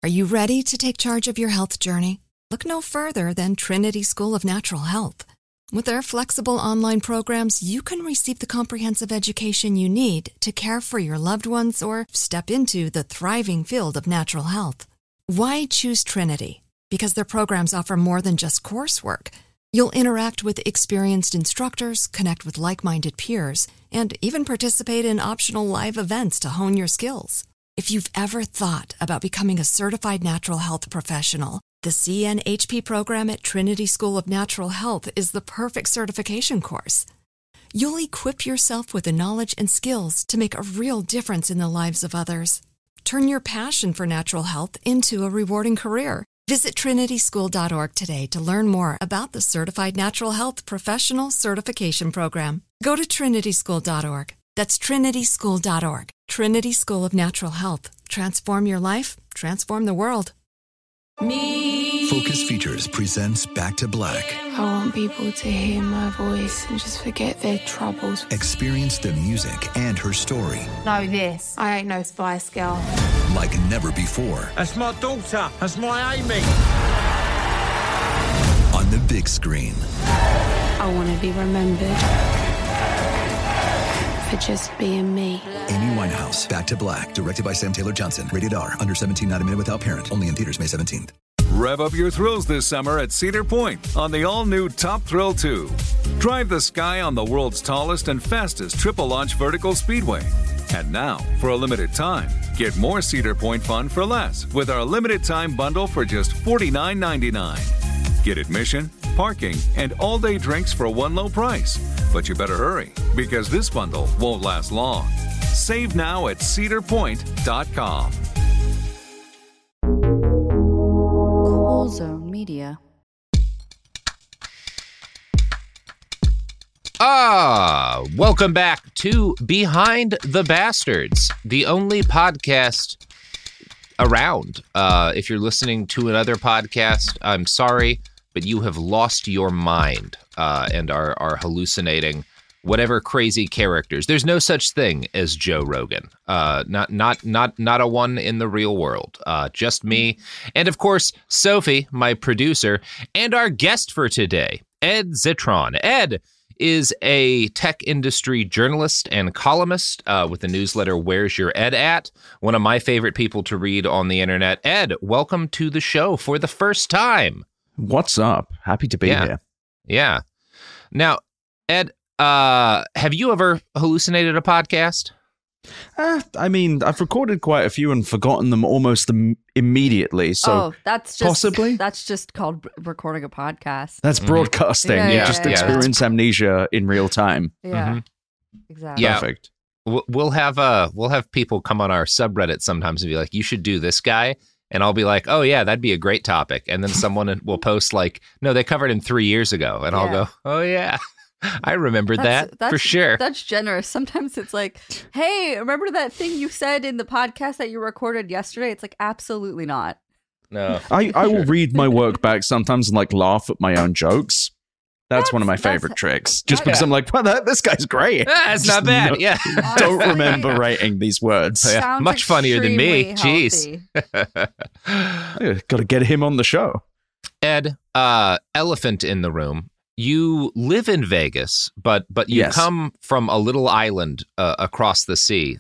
Are you ready to take charge of your health journey? Look no further than Trinity School of Natural Health. With their flexible online programs, you can receive the comprehensive education you need to care for your loved ones or step into the thriving field of natural health. Why choose Trinity? Because their programs offer more than just coursework. You'll interact with experienced instructors, connect with like-minded peers, and even participate in optional live events to hone your skills. If you've ever thought about becoming a certified natural health professional, the CNHP program at Trinity School of Natural Health is the perfect certification course. You'll equip yourself with the knowledge and skills to make a real difference in the lives of others. Turn your passion for natural health into a rewarding career. Visit trinityschool.org today to learn more about the Certified Natural Health Professional Certification Program. Go to trinityschool.org. That's trinityschool.org. Trinity School of Natural Health. Transform your life, transform the world. Focus Features presents Back to Black. I want people to hear my voice and just forget their troubles. Experience the music and her story. Know this, I ain't no Spice Girl. Like never before. That's my daughter. That's my Amy. On the big screen. I want to be remembered for just being me. Amy Winehouse, Back to Black. Directed by Sam Taylor Johnson. Rated R. Under 17, not a minute without parent. Only in theaters May 17th. Rev up your thrills this summer at Cedar Point on the all-new Top Thrill 2. Drive the sky on the world's tallest and fastest triple-launch vertical speedway. And now, for a limited time, get more Cedar Point fun for less with our limited-time bundle for just $49.99. Get admission, parking, and all-day drinks for one low price. But you better hurry, because this bundle won't last long. Save now at cedarpoint.com. Cool Zone Media. Welcome back to Behind the Bastards, the only podcast around. If you're listening to another podcast, I'm sorry, but you have lost your mind and are hallucinating whatever crazy characters. There's no such thing as Joe Rogan. Not a one in the real world. Just me. And of course, Sophie, my producer, and our guest for today, Ed Zitron. Ed is a tech industry journalist and columnist with the newsletter Where's Your Ed At? One of my favorite people to read on the internet. Ed, welcome to the show for the first time. What's up? Happy to be here. Yeah. Now, Ed, have you ever hallucinated a podcast? I mean, I've recorded quite a few and forgotten them almost immediately. So that's just possibly that's just called recording a podcast. That's broadcasting. Yeah, you yeah, just yeah, experience amnesia in real time. Yeah, exactly. Yeah. Perfect. We'll have people come on our subreddit sometimes and be like, "You should do this guy," and I'll be like, "Oh yeah, that'd be a great topic." And then someone will post like, "No, they covered him 3 years ago," and I'll go, "Oh yeah." I remembered that for sure. That's generous. Sometimes it's like, hey, remember that thing you said in the podcast that you recorded yesterday? It's like, absolutely not. No. I will read my work back sometimes and like laugh at my own jokes. That's one of my favorite tricks. Just because I'm like, well, this guy's great. That's not bad. Yeah. Don't remember writing these words. Yeah. Much funnier than me. Jeez. Got to get him on the show. Ed, elephant in the room. You live in Vegas, but you come from a little island across the sea.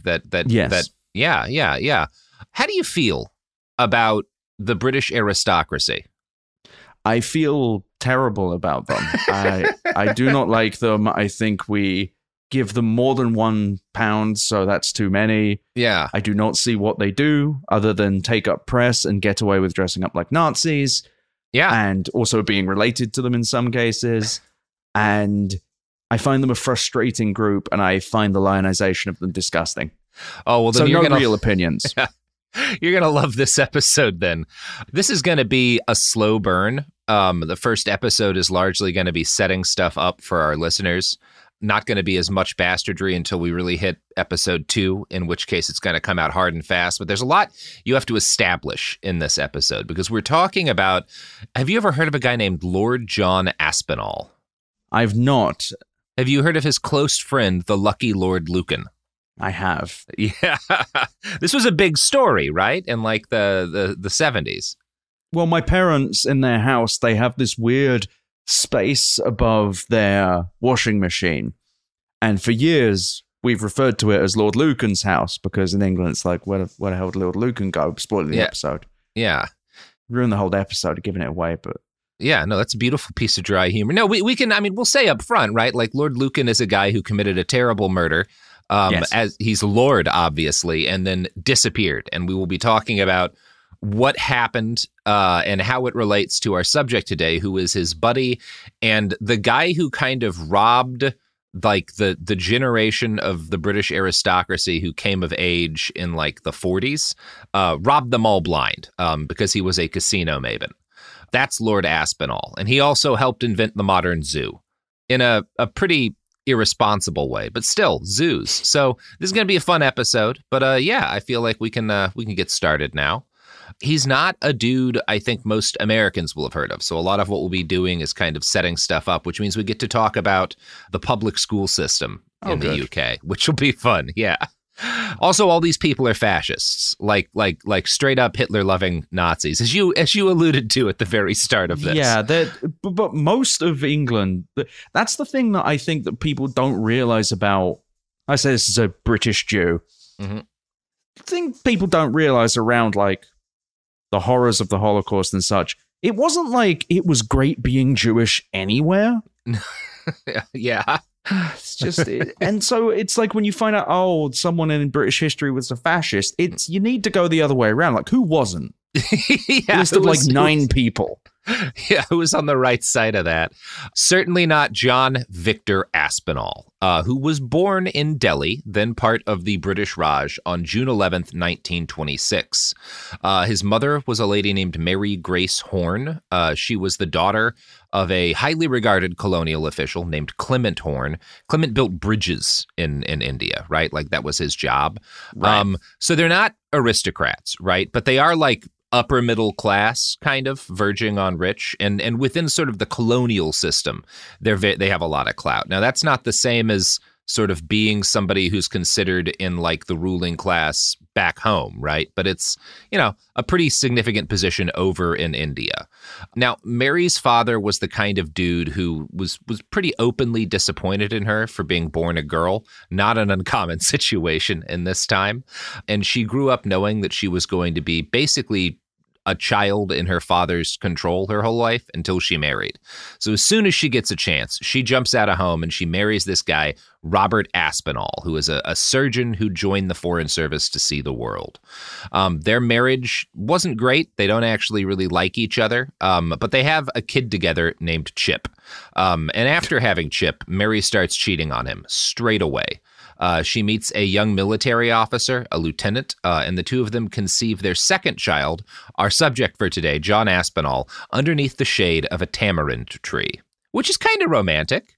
Yeah. How do you feel about the British aristocracy? I feel terrible about them. I do not like them. I think we give them more than £1, so that's too many. Yeah. I do not see what they do other than take up press and get away with dressing up like Nazis. Yeah. And also being related to them in some cases. And I find them a frustrating group, and I find the lionization of them disgusting. Oh, well, then so you're no real opinions. You're going to love this episode then. This is going to be a slow burn. The first episode is largely going to be setting stuff up for our listeners. Not going to be as much bastardry until we really hit episode 2, in which case it's going to come out hard and fast. But there's a lot you have to establish in this episode because we're talking about, have you ever heard of a guy named Lord John Aspinall? I've not. Have you heard of his close friend, the Lucky Lord Lucan? I have. Yeah. This was a big story, right? In like the 70s. Well, my parents in their house, they have this weird space above their washing machine. And for years, we've referred to it as Lord Lucan's house because in England, it's like, where the hell did Lord Lucan go? Spoiling the episode. Yeah. Ruined the whole episode, giving it away, but... Yeah, no, that's a beautiful piece of dry humor. No, we can, I mean, we'll say up front, right? Like Lord Lucan is a guy who committed a terrible murder. Yes. As he's Lord, obviously, and then disappeared. And we will be talking about what happened and how it relates to our subject today, who is his buddy and the guy who kind of robbed like the generation of the British aristocracy who came of age in like the 40s, robbed them all blind because he was a casino maven. That's Lord Aspinall. And he also helped invent the modern zoo in a pretty irresponsible way, but still zoos. So this is going to be a fun episode. But yeah, I feel like we can get started now. He's not a dude I think most Americans will have heard of. So a lot of what we'll be doing is kind of setting stuff up, which means we get to talk about the public school system in the UK, which will be fun. Yeah. Also, all these people are fascists, like straight up Hitler-loving Nazis, as you alluded to at the very start of this. Yeah, but most of England, that's the thing that I think that people don't realize about. I say this as a British Jew. Mm-hmm. I think people don't realize around like the horrors of the Holocaust and such. It wasn't like it was great being Jewish anywhere. Yeah. It's just, and so it's like when you find out, oh, someone in British history was a fascist, you need to go the other way around. Like, who wasn't? Yeah, list of like 9 people. Yeah, who was on the right side of that? Certainly not John Victor Aspinall, who was born in Delhi, then part of the British Raj, on June 11th, 1926. His mother was a lady named Mary Grace Horne. She was the daughter of a highly regarded colonial official named Clement Horne. Clement built bridges in India, right? Like that was his job. Right. So they're not aristocrats, right? But they are like upper middle class, kind of verging on rich, and within sort of the colonial system, they have a lot of clout. Now, that's not the same as sort of being somebody who's considered in like the ruling class back home, right? But it's, you know, a pretty significant position over in India. Now, Mary's father was the kind of dude who was pretty openly disappointed in her for being born a girl, not an uncommon situation in this time. And she grew up knowing that she was going to be basically a child in her father's control her whole life until she married. So as soon as she gets a chance, she jumps out of home and she marries this guy, Robert Aspinall, who is a surgeon who joined the Foreign Service to see the world. Their marriage wasn't great. They don't actually really like each other, but they have a kid together named Chip. And after having Chip, Mary starts cheating on him straight away. She meets a young military officer, a lieutenant, and the two of them conceive their second child, our subject for today, John Aspinall, underneath the shade of a tamarind tree, which is kind of romantic.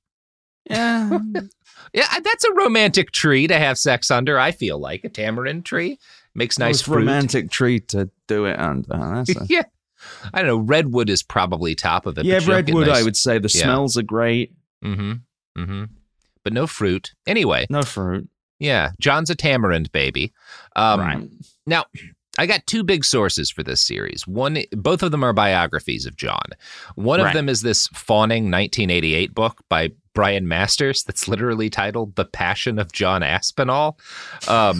Yeah. Yeah, that's a romantic tree to have sex under, I feel like. A tamarind tree makes nice fruit. Romantic tree to do it under. Yeah. I don't know. Redwood is probably top of it. Yeah, redwood, I would say. The smells are great. Mm-hmm. Mm-hmm. But no fruit. Anyway. No fruit. Yeah. John's a tamarind baby. Right. Now, I got 2 big sources for this series. Both of them are biographies of John. One of them is this fawning 1988 book by Brian Masters that's literally titled The Passion of John Aspinall. What?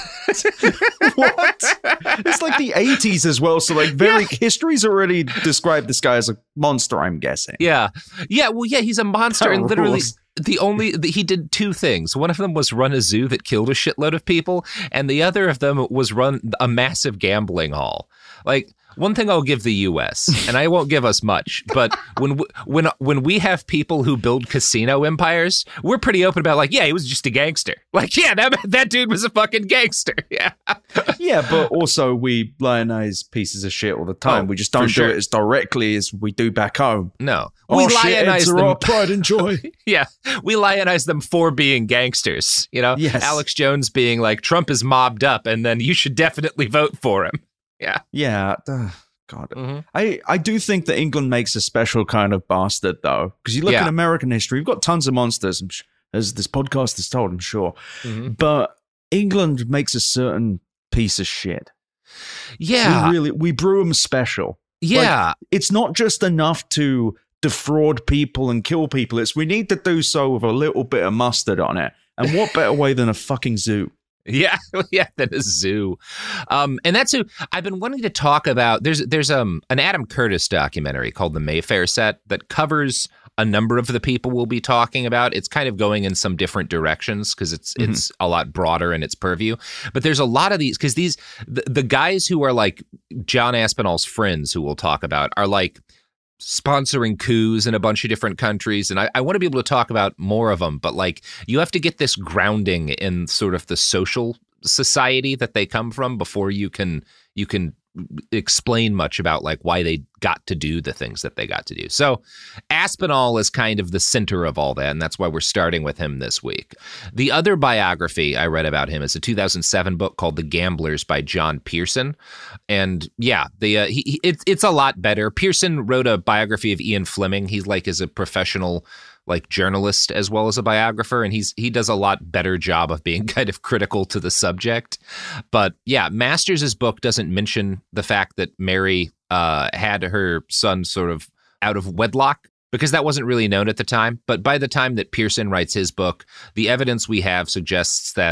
It's like the 80s as well. So like history's already described this guy as a monster, I'm guessing. Yeah. Yeah. Well, yeah, he's a monster and literally he did 2 things. One of them was run a zoo that killed a shitload of people. And the other of them was run a massive gambling hall. Like, one thing I'll give the U.S., and I won't give us much, but when we have people who build casino empires, we're pretty open about like, yeah, he was just a gangster. Like, yeah, that dude was a fucking gangster. Yeah. Yeah, but also we lionize pieces of shit all the time. We just don't do it as directly as we do back home. No. We lionize them. Our pride and joy. Yeah. We lionize them for being gangsters. You know, yes. Alex Jones being like, Trump is mobbed up and then you should definitely vote for him. Yeah. Yeah. God. Mm-hmm. I do think that England makes a special kind of bastard, though. Because you look at American history, we've got tons of monsters, as this podcast has told, I'm sure. Mm-hmm. But England makes a certain piece of shit. Yeah. We brew them special. Yeah. Like, it's not just enough to defraud people and kill people. We need to do so with a little bit of mustard on it. And what better way than a fucking zoo? Yeah, than a zoo. And that's who I've been wanting to talk about. There's an Adam Curtis documentary called The Mayfair Set that covers a number of the people we'll be talking about. It's kind of going in some different directions because it's a lot broader in its purview. But there's a lot of these because the guys who are like John Aspinall's friends who we'll talk about are like sponsoring coups in a bunch of different countries. And I want to be able to talk about more of them, but like you have to get this grounding in sort of the social society that they come from before you can explain much about like why they got to do the things that they got to do. So Aspinall is kind of the center of all that, and that's why we're starting with him this week. The other biography I read about him is a 2007 book called The Gamblers by John Pearson. And yeah, it's a lot better. Pearson wrote a biography of Ian Fleming. He's like is a professional like journalist as well as a biographer, and he does a lot better job of being kind of critical to the subject. But yeah, Masters' book doesn't mention the fact that Mary had her son sort of out of wedlock because that wasn't really known at the time. But by the time that Pearson writes his book, the evidence we have suggests that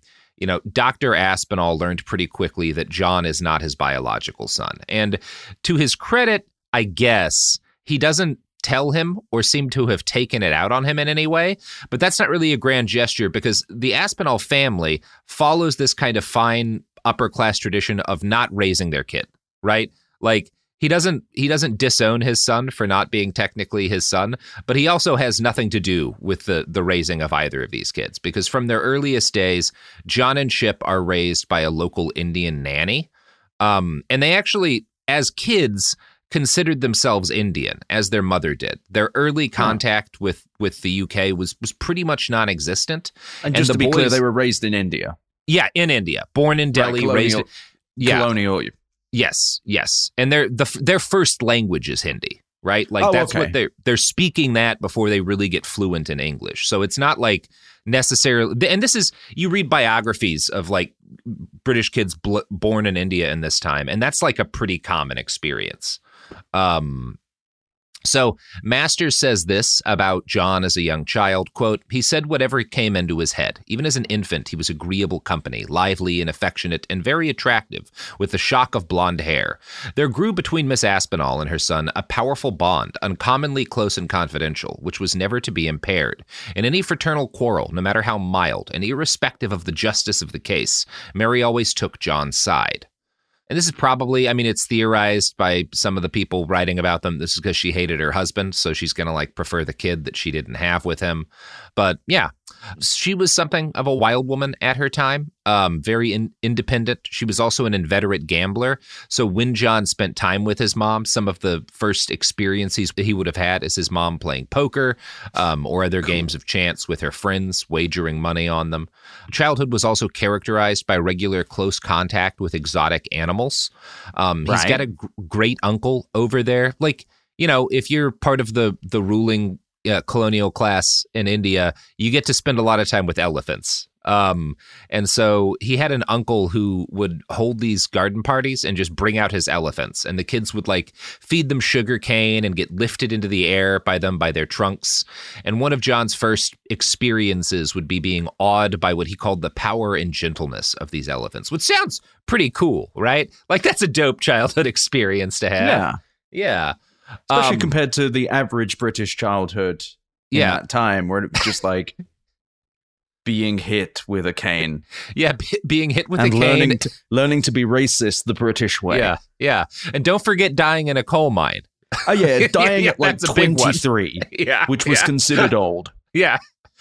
Dr. Aspinall learned pretty quickly that John is not his biological son. And to his credit, I guess, he doesn't tell him or seem to have taken it out on him in any way. But that's not really a grand gesture because the Aspinall family follows this kind of fine upper class tradition of not raising their kid, right? Like he doesn't disown his son for not being technically his son, but he also has nothing to do with the raising of either of these kids because from their earliest days, John and Chip are raised by a local Indian nanny. And they actually, as kids, considered themselves Indian, as their mother did. Their early contact with the UK was pretty much non-existent. And just to be clear, they were raised in India. Yeah, in India. Born in Delhi, raised in... Yeah. Colonial. Yes. And their first language is Hindi, right? Like that's what they're speaking that before they really get fluent in English. So it's not like necessarily, and this is, you read biographies of like British kids born in India in this time, and that's like a pretty common experience. So Masters says this about John as a young child, quote, "He said whatever came into his head. Even as an infant, he was agreeable company, lively and affectionate and very attractive, with the shock of blonde hair. There grew between Miss Aspinall and her son a powerful bond, uncommonly close and confidential, which was never to be impaired. In any fraternal quarrel, no matter how mild, and irrespective of the justice of the case, Mary always took John's side." And this is probably, I mean, it's theorized by some of the people writing about them. This is because she hated her husband, so she's going to like prefer the kid that she didn't have with him. But yeah, she was something of a wild woman at her time, very independent. She was also an inveterate gambler. So when John spent time with his mom, some of the first experiences he would have had is his mom playing poker or other games of chance with her friends, wagering money on them. Childhood was also characterized by regular close contact with exotic animals. He's got a great uncle over there. Like, you know, if you're part of the ruling colonial class in India, you get to spend a lot of time with elephants. And so he had an uncle who would hold these garden parties and just bring out his elephants. And the kids would like feed them sugar cane and get lifted into the air by their trunks. And one of John's first experiences would be being awed by what he called the power and gentleness of these elephants, which sounds pretty cool, right? Like that's a dope childhood experience to have. Yeah. Especially compared to the average British childhood in that time, where it was just like being hit with a cane. Yeah, being hit with a cane. Learning to be racist the British way. Yeah. And don't forget dying in a coal mine. Oh, yeah, dying at like 23, which was considered old. Yeah.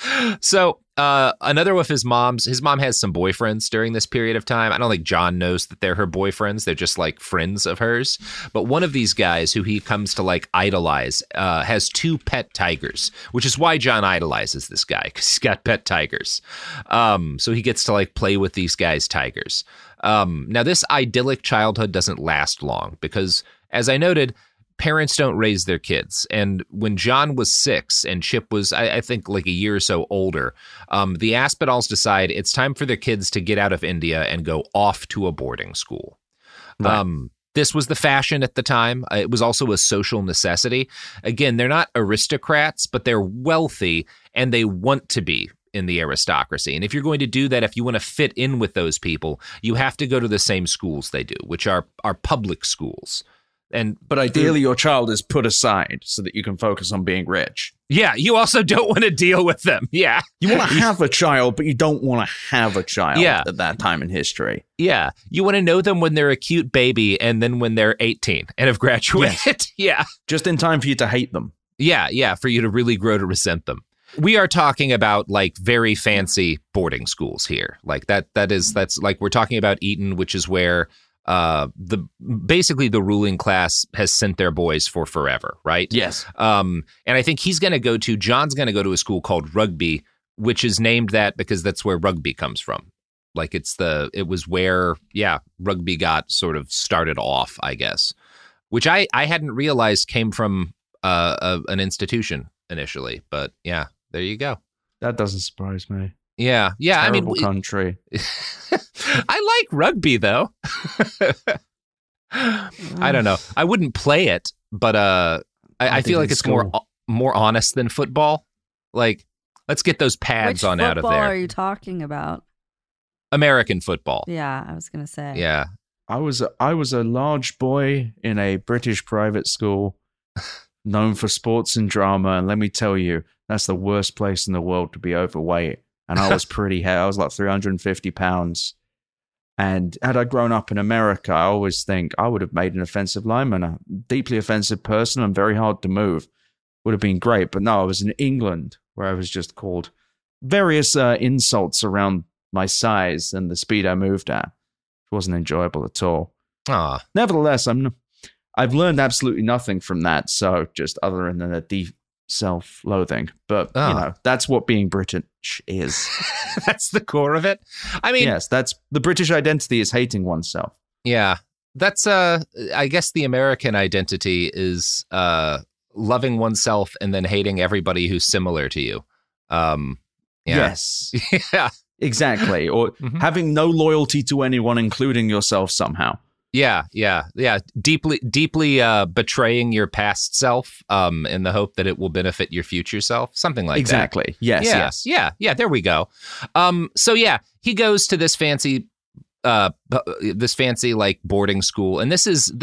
So another of his mom has some boyfriends during this period of time. I don't think John knows that they're her boyfriends. They're just like friends of hers. But one of these guys who he comes to like idolize has 2 pet tigers, which is why John idolizes this guy, because he's got pet tigers. So he gets to like play with these guys' tigers. Now, this idyllic childhood doesn't last long because, as I noted, parents don't raise their kids. And when John was 6 and Chip was, I think, like a year or so older, the Aspinalls decide it's time for their kids to get out of India and go off to a boarding school. Right. This was the fashion at the time. It was also a social necessity. Again, they're not aristocrats, but they're wealthy and they want to be in the aristocracy. And if you're going to do that, if you want to fit in with those people, you have to go to the same schools they do, which are public schools. But ideally, your child is put aside so that you can focus on being rich. Yeah, you also don't want to deal with them. Yeah. You want to have a child, but you don't want to have a child at that time in history. Yeah. You want to know them when they're a cute baby and then when they're 18 and have graduated. Yes. Yeah. Just in time for you to hate them. Yeah, for you to really grow to resent them. We are talking about like very fancy boarding schools here. Like that's like we're talking about Eton, which is where basically the ruling class has sent their boys for forever, right? Yes. And I think John's going to go to a school called Rugby, which is named that because that's where rugby comes from. Like it was where, rugby got sort of started off, I guess, which I hadn't realized came from an institution initially, but yeah, there you go. That doesn't surprise me. Yeah. Terrible country. I like rugby though. I don't know. I wouldn't play it, but I feel like it's more honest than football. Like, let's get those pads out of there. Which football are you talking about? American football. Yeah, I was gonna say. Yeah. I was a large boy in a British private school known for sports and drama, and let me tell you, that's the worst place in the world to be overweight. And I was pretty heavy. I was like 350 pounds. And had I grown up in America, I always think I would have made an offensive lineman, a deeply offensive person and very hard to move. Would have been great. But no, I was in England where I was just called various insults around my size and the speed I moved at. It wasn't enjoyable at all. Nevertheless, I've learned absolutely nothing from that. So just other than a deep self-loathing. But, that's what being British is. That's the core of it. I mean, yes, that's the British identity is hating oneself. Yeah, that's I guess the American identity is loving oneself and then hating everybody who's similar to you. Yes. Yeah. Exactly. Or having no loyalty to anyone, including yourself somehow. Yeah. Deeply betraying your past self in the hope that it will benefit your future self. Something like that. Exactly. Yes. Yeah. There we go. So yeah, he goes to this fancy like boarding school, and this is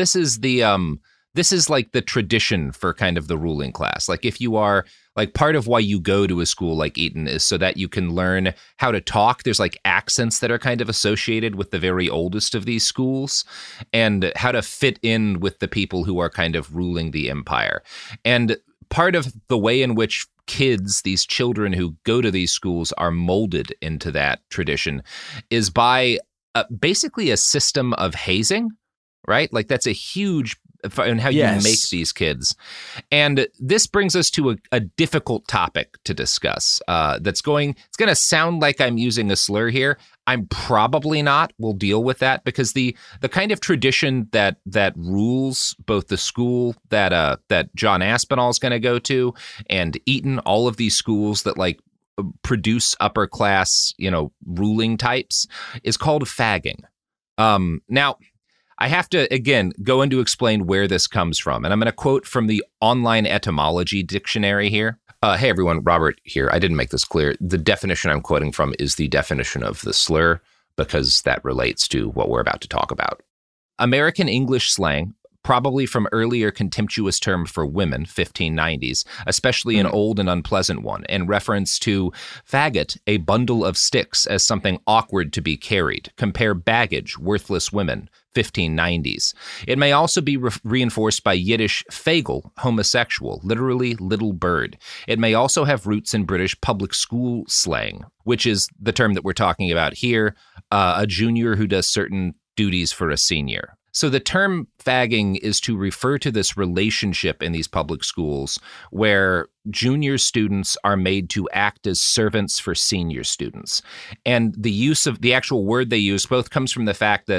like the tradition for kind of the ruling class. Like if you are like part of why you go to a school like Eton is so that you can learn how to talk. There's like accents that are kind of associated with the very oldest of these schools and how to fit in with the people who are kind of ruling the empire. And part of the way in which these children who go to these schools are molded into that tradition is by basically a system of hazing, right? Like that's a huge and how you make these kids. And this brings us to a difficult topic to discuss. It's going to sound like I'm using a slur here. I'm probably not. We'll deal with that because the kind of tradition that rules both the school that John Aspinall is going to go to and Eton, all of these schools that like produce upper class, ruling types, is called fagging. Now, I have to, again, go in to explain where this comes from. And I'm going to quote from the online etymology dictionary here. Hey, everyone, Robert here. I didn't make this clear. The definition I'm quoting from is the definition of the slur because that relates to what we're about to talk about. American English slang, probably from earlier contemptuous term for women, 1590s, especially an old and unpleasant one, in reference to faggot, a bundle of sticks, as something awkward to be carried. Compare baggage, worthless women, 1590s. It may also be reinforced by Yiddish fagel, homosexual, literally little bird. It may also have roots in British public school slang, which is the term that we're talking about here, a junior who does certain duties for a senior. So the term fagging is to refer to this relationship in these public schools where junior students are made to act as servants for senior students. And the use of the actual word they use both comes from the fact that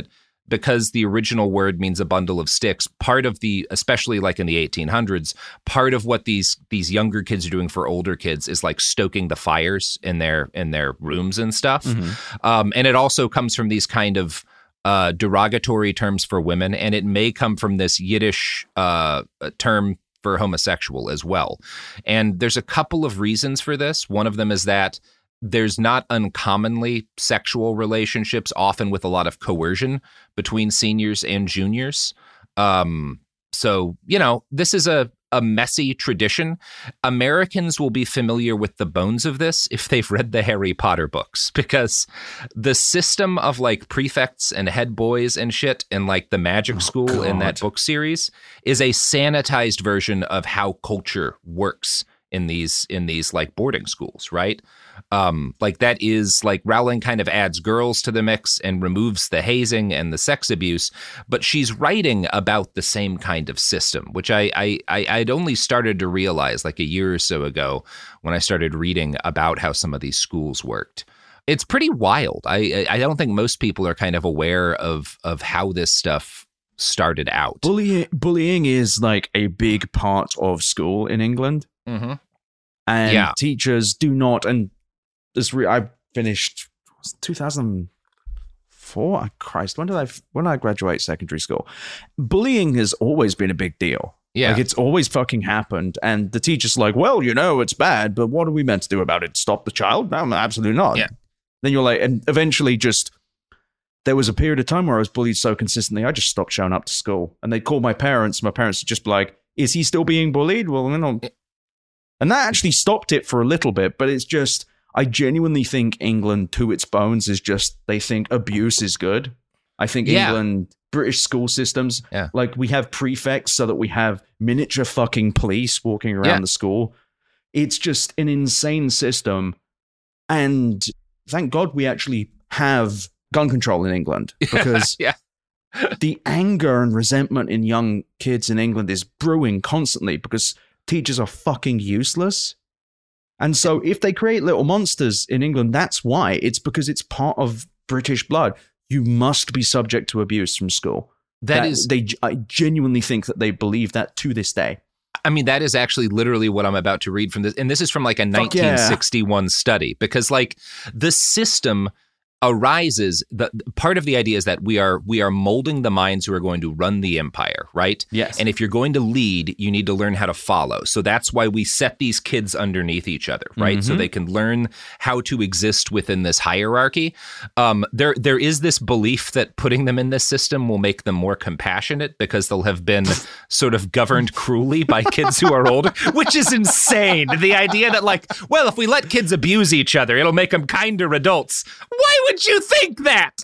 because the original word means a bundle of sticks, part of the, especially like in the 1800s, part of what these younger kids are doing for older kids is like stoking the fires in their rooms and stuff. And it also comes from these kind of derogatory terms for women, and it may come from this Yiddish term for homosexual as well. And there's a couple of reasons for this. One of them is that there's not uncommonly sexual relationships, often with a lot of coercion between seniors and juniors. So, this is a messy tradition. Americans will be familiar with the bones of this if they've read the Harry Potter books, because the system of like prefects and head boys and shit in like the magic school in that book series is a sanitized version of how culture works in these like boarding schools, right? Like that is like Rowling kind of adds girls to the mix and removes the hazing and the sex abuse, but she's writing about the same kind of system, which I'd only started to realize like a year or so ago when I started reading about how some of these schools worked. It's pretty wild. I don't think most people are kind of aware of how this stuff started out. Bullying is like a big part of school in England. Mm-hmm. And teachers do not, and I finished 2004. Christ, when did I graduate secondary school? Bullying has always been a big deal. Yeah, like it's always fucking happened, and the teacher's like, "Well, it's bad, but what are we meant to do about it? Stop the child? No, absolutely not." Yeah. Then you're like, and eventually, there was a period of time where I was bullied so consistently, I just stopped showing up to school, and they'd call my parents. My parents would just be like, "Is he still being bullied?" Well, and that actually stopped it for a little bit, but it's just, I genuinely think England, to its bones, is just, they think abuse is good. I think England, British school systems, like we have prefects so that we have miniature fucking police walking around the school. It's just an insane system. And thank God we actually have gun control in England, because the anger and resentment in young kids in England is brewing constantly because teachers are fucking useless. And so if they create little monsters in England, that's why. It's because it's part of British blood. You must be subject to abuse from school. I genuinely think that they believe that to this day. I mean, that is actually literally what I'm about to read from this. And this is from like a 1961 study, because like the system arises, part of the idea is that we are molding the minds who are going to run the empire, right? Yes. And if you're going to lead, you need to learn how to follow. So that's why we set these kids underneath each other, right? Mm-hmm. So they can learn how to exist within this hierarchy. There is this belief that putting them in this system will make them more compassionate because they'll have been sort of governed cruelly by kids who are older, which is insane. The idea that like, well, if we let kids abuse each other, it'll make them kinder adults. Why would you think that?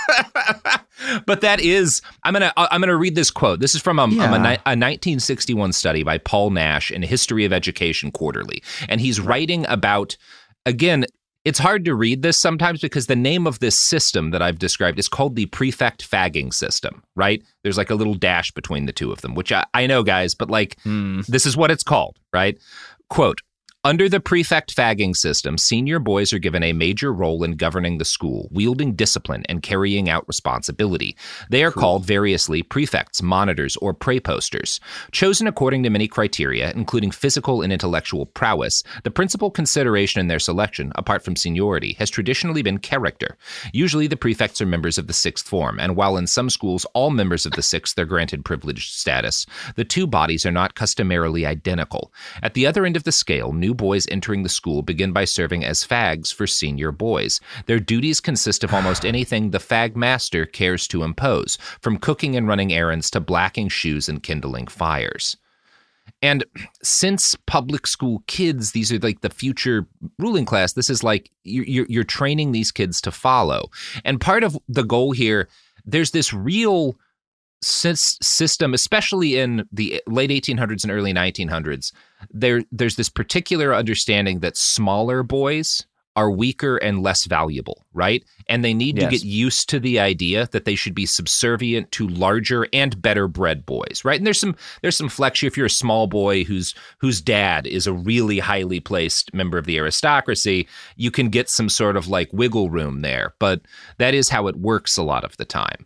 But that is, I'm gonna read this quote. This is from a 1961 study by Paul Nash in History of Education Quarterly, and he's writing about, again, it's hard to read this sometimes because the name of this system that I've described is called the prefect fagging system, right? There's like a little dash between the two of them, which I know, guys, but like this is what it's called, right? Quote, under the prefect fagging system, senior boys are given a major role in governing the school, wielding discipline and carrying out responsibility. They are called variously prefects, monitors, or preposters. Chosen according to many criteria, including physical and intellectual prowess, the principal consideration in their selection, apart from seniority, has traditionally been character. Usually the prefects are members of the sixth form, and while in some schools all members of the sixth are granted privileged status, the two bodies are not customarily identical. At the other end of the scale, new boys entering the school begin by serving as fags for senior boys. Their duties consist of almost anything the fag master cares to impose, from cooking and running errands to blacking shoes and kindling fires. And since public school kids, these are like the future ruling class, this is like you're training these kids to follow. And part of the goal here, there's this real system, especially in the late 1800s and early 1900s, there's this particular understanding that smaller boys are weaker and less valuable, right? And they need to get used to the idea that they should be subservient to larger and better bred boys, right? And there's some flex here. If you're a small boy whose dad is a really highly placed member of the aristocracy, you can get some sort of like wiggle room there. But that is how it works a lot of the time.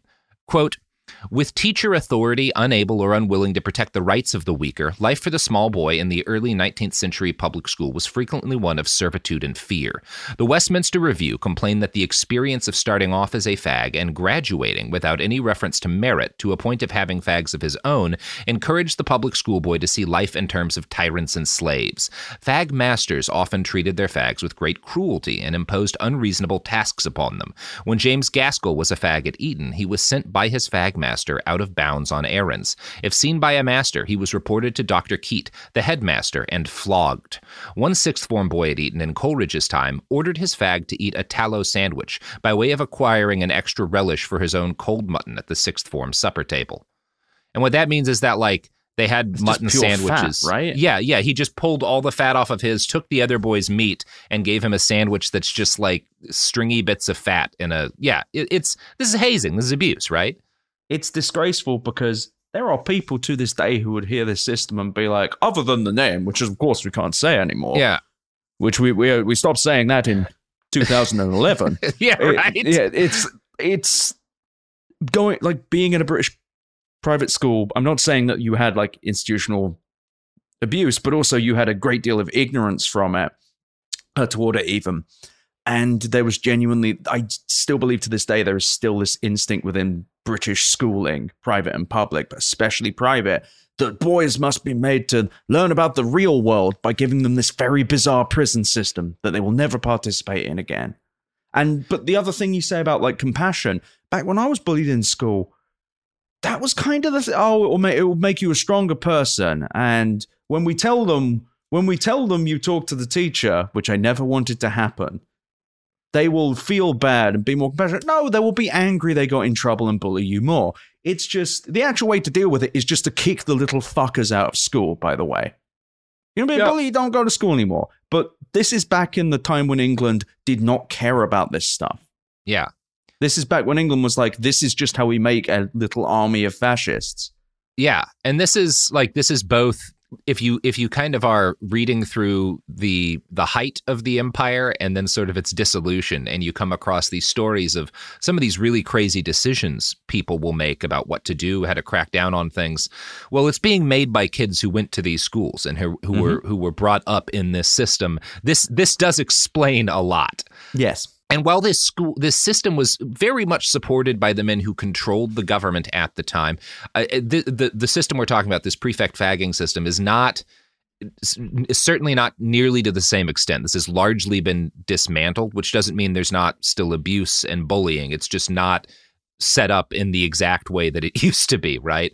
Quote, with teacher authority unable or unwilling to protect the rights of the weaker, life for the small boy in the early 19th century public school was frequently one of servitude and fear. The Westminster Review complained that the experience of starting off as a fag and graduating without any reference to merit to a point of having fags of his own encouraged the public school boy to see life in terms of tyrants and slaves. Fag masters often treated their fags with great cruelty and imposed unreasonable tasks upon them. When James Gaskell was a fag at Eton, he was sent by his fag master out of bounds on errands. If seen by a master, he was reported to Dr. Keat, the headmaster, and flogged. One sixth form boy at Eton in Coleridge's time ordered his fag to eat a tallow sandwich by way of acquiring an extra relish for his own cold mutton at the sixth form supper table. And what that means is that, like, they had It's mutton just pure sandwiches. fat, right? Yeah. He just pulled all the fat off of his, took the other boy's meat, and gave him a sandwich that's just like stringy bits of fat in a. Yeah, this is hazing. This is abuse, right? It's disgraceful because there are people to this day who would hear this system and be like, other than the name, which of course we can't say anymore. Yeah. Which we stopped saying that in 2011. Yeah, right. It's going, like, being in a British private school. I'm not saying that you had like institutional abuse, but also you had a great deal of ignorance from it toward it even. And there was genuinely, I still believe to this day, there is still this instinct within British schooling, private and public, but especially private, that boys must be made to learn about the real world by giving them this very bizarre prison system that they will never participate in again. But the other thing you say about like compassion, back when I was bullied in school, that was kind of the it will make you a stronger person. And when we tell them you talk to the teacher, which I never wanted to happen, they will feel bad and be more compassionate. No, they will be angry they got in trouble and bully you more. It's just, the actual way to deal with it is just to kick the little fuckers out of school, by the way. You know, be a bully, you don't go to school anymore. But this is back in the time when England did not care about this stuff. Yeah. This is back when England was like, this is just how we make a little army of fascists. Yeah. And this is both, if you kind of are reading through the height of the empire and then sort of its dissolution, and you come across these stories of some of these really crazy decisions people will make about what to do, how to crack down on things. Well, it's being made by kids who went to these schools and who were brought up in this system. This does explain a lot. Yes. And while this system was very much supported by the men who controlled the government at the time, the system we're talking about, this prefect fagging system, is certainly not nearly to the same extent. This has largely been dismantled, which doesn't mean there's not still abuse and bullying. It's just not set up in the exact way that it used to be, right?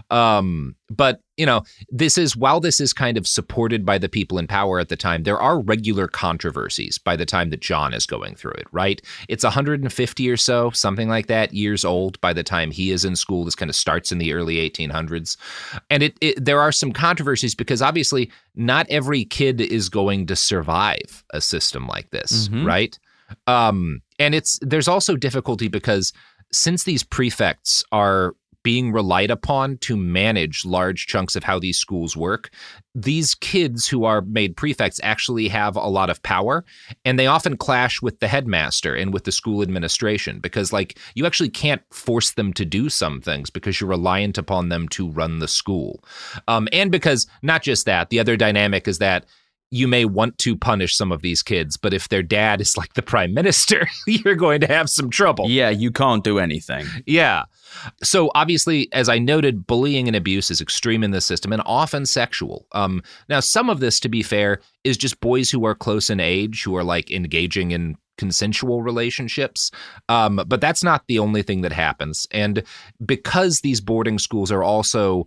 But, you know, while this is kind of supported by the people in power at the time, there are regular controversies by the time that John is going through it, right? It's 150 or so, something like that, years old by the time he is in school. This kind of starts in the early 1800s. And there are some controversies because obviously not every kid is going to survive a system like this, right? And there's also difficulty because since these prefects are being relied upon to manage large chunks of how these schools work, these kids who are made prefects actually have a lot of power, and they often clash with the headmaster and with the school administration because, like, you actually can't force them to do some things because you're reliant upon them to run the school. And because not just that, the other dynamic is that you may want to punish some of these kids, but if their dad is like the prime minister, you're going to have some trouble. Yeah, you can't do anything. Yeah. So obviously, as I noted, bullying and abuse is extreme in this system and often sexual. Now, some of this, to be fair, is just boys who are close in age, who are like engaging in consensual relationships. But that's not the only thing that happens. And because these boarding schools are also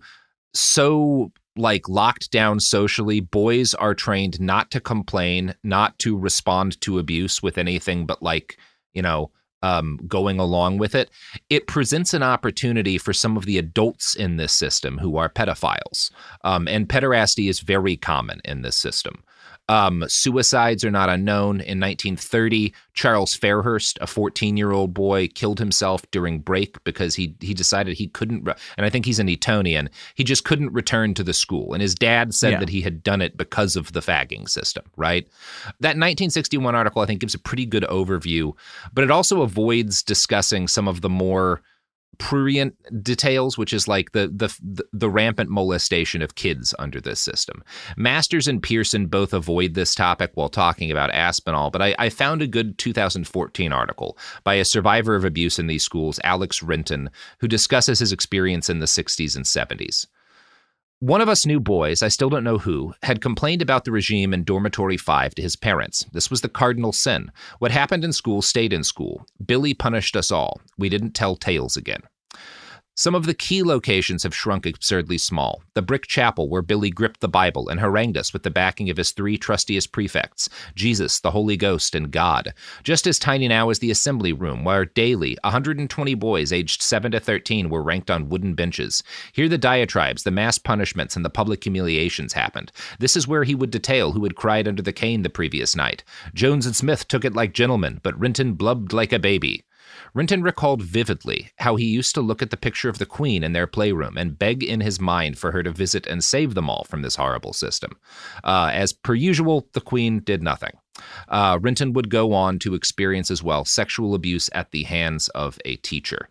so like locked down socially, boys are trained not to complain, not to respond to abuse with anything but like, you know, going along with it. It presents an opportunity for some of the adults in this system who are pedophiles. And pederasty is very common in this system. Suicides are not unknown. In 1930, Charles Fairhurst, a 14-year-old boy, killed himself during break because he decided he couldn't, and I think he's an Etonian, he just couldn't return to the school. And his dad said that he had done it because of the fagging system, right? That 1961 article, I think, gives a pretty good overview, but it also avoids discussing some of the more prurient details, which is like the rampant molestation of kids under this system. Masters and Pearson both avoid this topic while talking about Aspinall, but I found a good 2014 article by a survivor of abuse in these schools, Alex Renton, who discusses his experience in the 60s and 70s. One of us new boys, I still don't know who, had complained about the regime in Dormitory 5 to his parents. This was the cardinal sin. What happened in school stayed in school. Billy punished us all. We didn't tell tales again. Some of the key locations have shrunk absurdly small. The brick chapel where Billy gripped the Bible and harangued us with the backing of his 3 trustiest prefects, Jesus, the Holy Ghost, and God. Just as tiny now as the assembly room, where daily 120 boys aged 7 to 13 were ranked on wooden benches. Here the diatribes, the mass punishments, and the public humiliations happened. This is where he would detail who had cried under the cane the previous night. Jones and Smith took it like gentlemen, but Renton blubbed like a baby. Renton recalled vividly how he used to look at the picture of the Queen in their playroom and beg in his mind for her to visit and save them all from this horrible system. As per usual, the Queen did nothing. Renton would go on to experience as well sexual abuse at the hands of a teacher.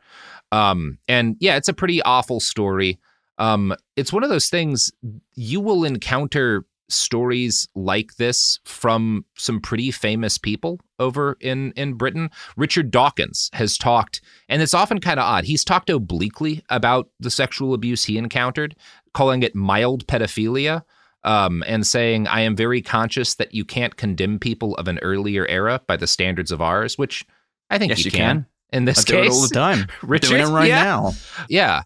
And yeah, it's a pretty awful story. It's one of those things you will encounter stories like this from some pretty famous people over in Britain. Richard Dawkins has talked, and it's often kind of odd, he's talked obliquely about the sexual abuse he encountered, calling it mild pedophilia, and saying, I am very conscious that you can't condemn people of an earlier era by the standards of ours, which I think you can. In this case. I do it all the time. Richard, doing it right now. Yeah.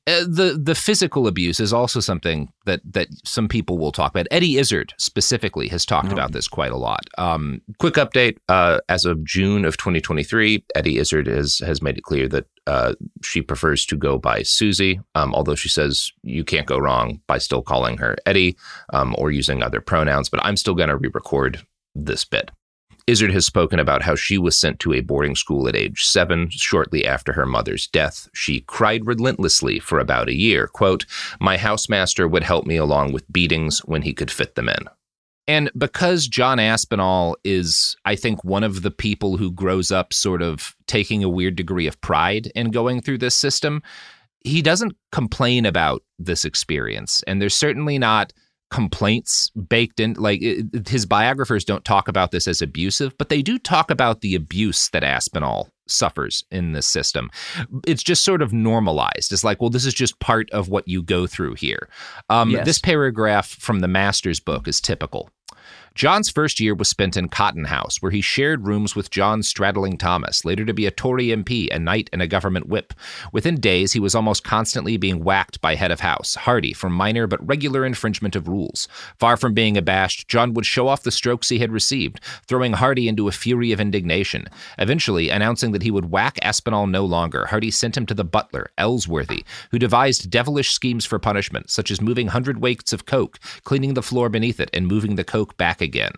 The physical abuse is also something that some people will talk about. Eddie Izzard specifically has talked about this quite a lot. Quick update, as of June of 2023, Eddie Izzard has made it clear that she prefers to go by Susie, although she says you can't go wrong by still calling her Eddie or using other pronouns, but I'm still going to re-record this bit. Izzard has spoken about how she was sent to a boarding school at age 7, shortly after her mother's death. She cried relentlessly for about a year. Quote, my housemaster would help me along with beatings when he could fit them in. And because John Aspinall is, I think, one of the people who grows up sort of taking a weird degree of pride in going through this system, he doesn't complain about this experience. And there's certainly not complaints baked in, like his biographers don't talk about this as abusive, but they do talk about the abuse that Aspinall suffers in this system. It's just sort of normalized. It's like, well, this is just part of what you go through here. Yes. This paragraph from the Master's book is typical. John's first year was spent in Cotton House, where he shared rooms with John Stradling Thomas, later to be a Tory MP, a knight, and a government whip. Within days, he was almost constantly being whacked by head of house, Hardy, for minor but regular infringement of rules. Far from being abashed, John would show off the strokes he had received, throwing Hardy into a fury of indignation. Eventually, announcing that he would whack Aspinall no longer, Hardy sent him to the butler, Ellsworthy, who devised devilish schemes for punishment, such as moving hundredweights of coke, cleaning the floor beneath it, and moving the coke back again.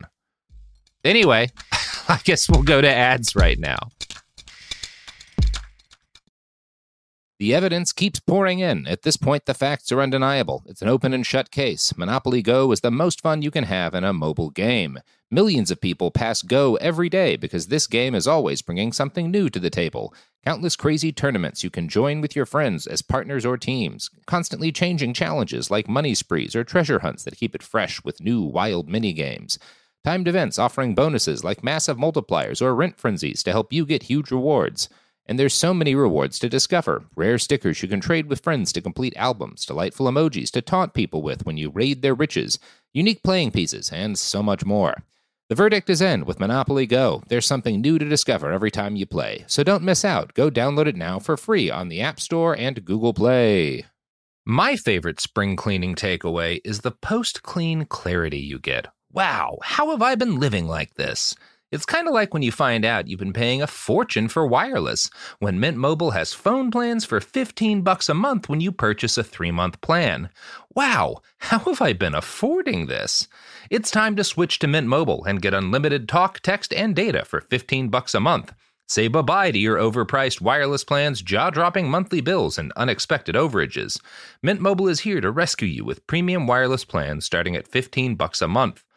Anyway, I guess we'll go to ads right now. The evidence keeps pouring in. At this point, the facts are undeniable. It's an open and shut case. Monopoly Go is the most fun you can have in a mobile game. Millions of people pass Go every day because this game is always bringing something new to the table. Countless crazy tournaments you can join with your friends as partners or teams. Constantly changing challenges like money sprees or treasure hunts that keep it fresh with new wild mini-games. Timed events offering bonuses like massive multipliers or rent frenzies to help you get huge rewards. And there's so many rewards to discover. Rare stickers you can trade with friends to complete albums, delightful emojis to taunt people with when you raid their riches, unique playing pieces, and so much more. The verdict is in with Monopoly Go. There's something new to discover every time you play. So don't miss out. Go download it now for free on the App Store and Google Play. My favorite spring cleaning takeaway is the post-clean clarity you get. Wow, how have I been living like this? It's kind of like when you find out you've been paying a fortune for wireless, when Mint Mobile has phone plans for $15 a month when you purchase a 3-month plan. Wow, how have I been affording this? It's time to switch to Mint Mobile and get unlimited talk, text, and data for $15 a month. Say bye-bye to your overpriced wireless plans, jaw-dropping monthly bills, and unexpected overages. Mint Mobile is here to rescue you with premium wireless plans starting at $15 a month.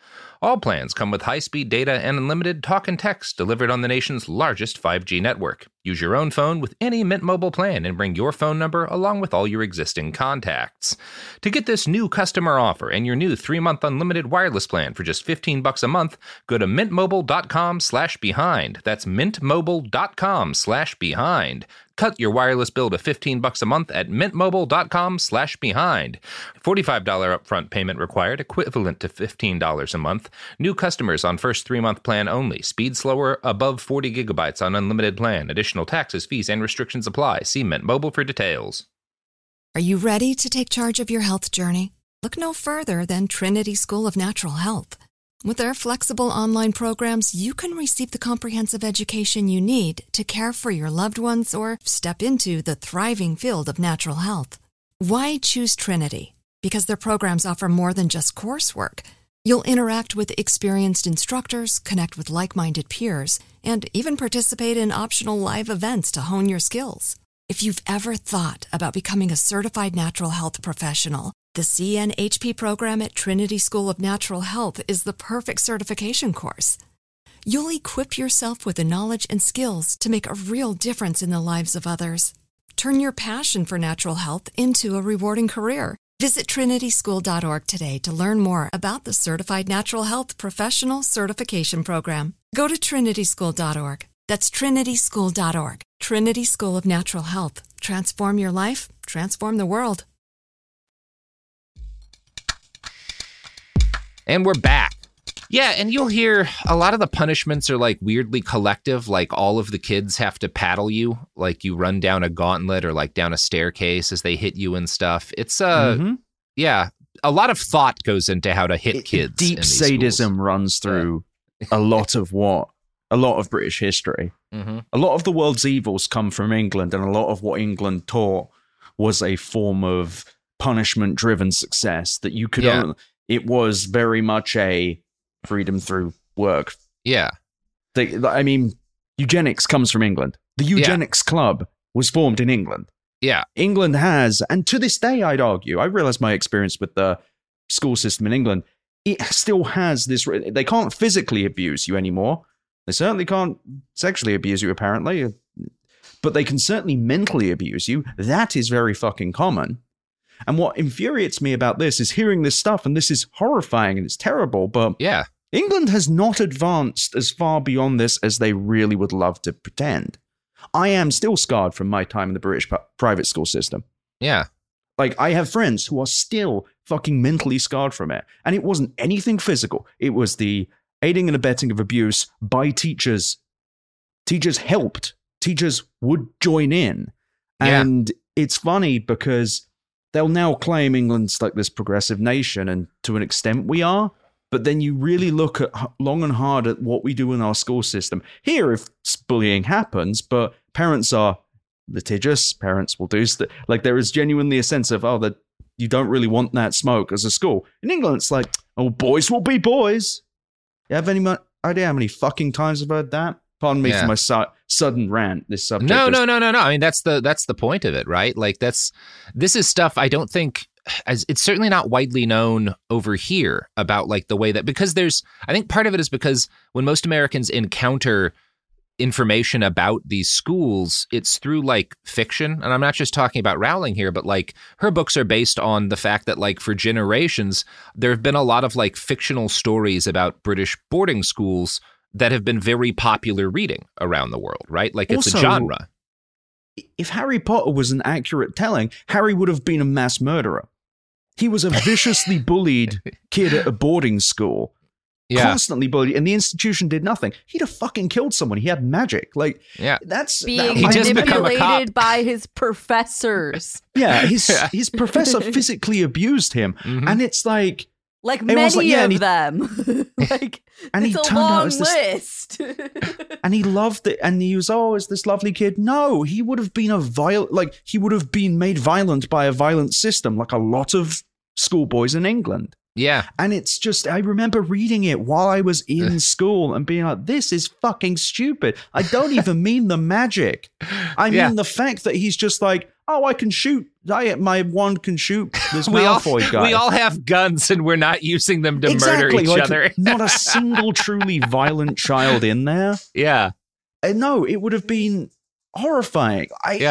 All plans come with high-speed data and unlimited talk and text delivered on the nation's largest 5G network. Use your own phone with any Mint Mobile plan and bring your phone number along with all your existing contacts. To get this new customer offer and your new 3-month unlimited wireless plan for just $15 a month, go to mintmobile.com/behind. That's mintmobile.com/behind. Cut your wireless bill to $15 a month at mintmobile.com/behind. $45 upfront payment required, equivalent to $15 a month. New customers on first 3-month plan only. Speed slower above 40 gigabytes on unlimited plan. Additional taxes, fees, and restrictions apply. See Mint Mobile for details. Are you ready to take charge of your health journey? Look no further than Trinity School of Natural Health. With their flexible online programs, you can receive the comprehensive education you need to care for your loved ones or step into the thriving field of natural health. Why choose Trinity? Because their programs offer more than just coursework. You'll interact with experienced instructors, connect with like-minded peers, and even participate in optional live events to hone your skills. If you've ever thought about becoming a certified natural health professional, the CNHP program at Trinity School of Natural Health is the perfect certification course. You'll equip yourself with the knowledge and skills to make a real difference in the lives of others. Turn your passion for natural health into a rewarding career. Visit trinityschool.org today to learn more about the Certified Natural Health Professional Certification Program. Go to trinityschool.org. That's trinityschool.org. Trinity School of Natural Health. Transform your life, transform the world. And we're back. Yeah, and you'll hear a lot of the punishments are like weirdly collective, like all of the kids have to paddle you, like you run down a gauntlet or like down a staircase as they hit you and stuff. It's yeah, a lot of thought goes into how to hit kids. Deep sadism runs through a lot of British history. Mm-hmm. A lot of the world's evils come from England, and a lot of what England taught was a form of punishment-driven success that you could only... It was very much a freedom through work. Yeah. I mean, eugenics comes from England. The Eugenics Club was formed in England. Yeah. England has, and to this day, I'd argue, I realize my experience with the school system in England, it still has this, they can't physically abuse you anymore. They certainly can't sexually abuse you, apparently. But they can certainly mentally abuse you. That is very fucking common. And what infuriates me about this is hearing this stuff, and this is horrifying and it's terrible, but England has not advanced as far beyond this as they really would love to pretend. I am still scarred from my time in the British private school system. Yeah. Like, I have friends who are still fucking mentally scarred from it. And it wasn't anything physical. It was the aiding and abetting of abuse by teachers. Teachers helped. Teachers would join in. And it's funny because... they'll now claim England's like this progressive nation, and to an extent we are. But then you really look at long and hard at what we do in our school system. Here, if bullying happens, but parents are litigious, parents will do stuff. Like, there is genuinely a sense of, that you don't really want that smoke as a school. In England, it's like, boys will be boys. You have any idea how many fucking times I've heard that? Pardon me for my sudden rant. This subject. No. I mean, that's the point of it, right? Like, this is stuff I don't think it's certainly not widely known over here about like the way that, because I think part of it is because when most Americans encounter information about these schools, it's through like fiction. And I'm not just talking about Rowling here, but like her books are based on the fact that like for generations, there have been a lot of like fictional stories about British boarding schools that have been very popular reading around the world, right? Like, it's also a genre. If Harry Potter was an accurate telling, Harry would have been a mass murderer. He was a viciously bullied kid at a boarding school. Constantly bullied, and the institution did nothing. He'd have fucking killed someone. He had magic. Like, that's... being manipulated by his professors. Yeah, his professor physically abused him. Mm-hmm. And it's like... Like many of them. Like, and it's a long list. And he loved it. And he was always this lovely kid. No, he would have been he would have been made violent by a violent system, like a lot of schoolboys in England. Yeah. And it's just, I remember reading it while I was in school and being like, this is fucking stupid. I don't even mean the magic. I mean the fact that he's just like, oh, I can shoot. My wand can shoot this Malfoy guy. We all have guns and we're not using them to murder each other. Not a single truly violent child in there. Yeah. No, it would have been horrifying.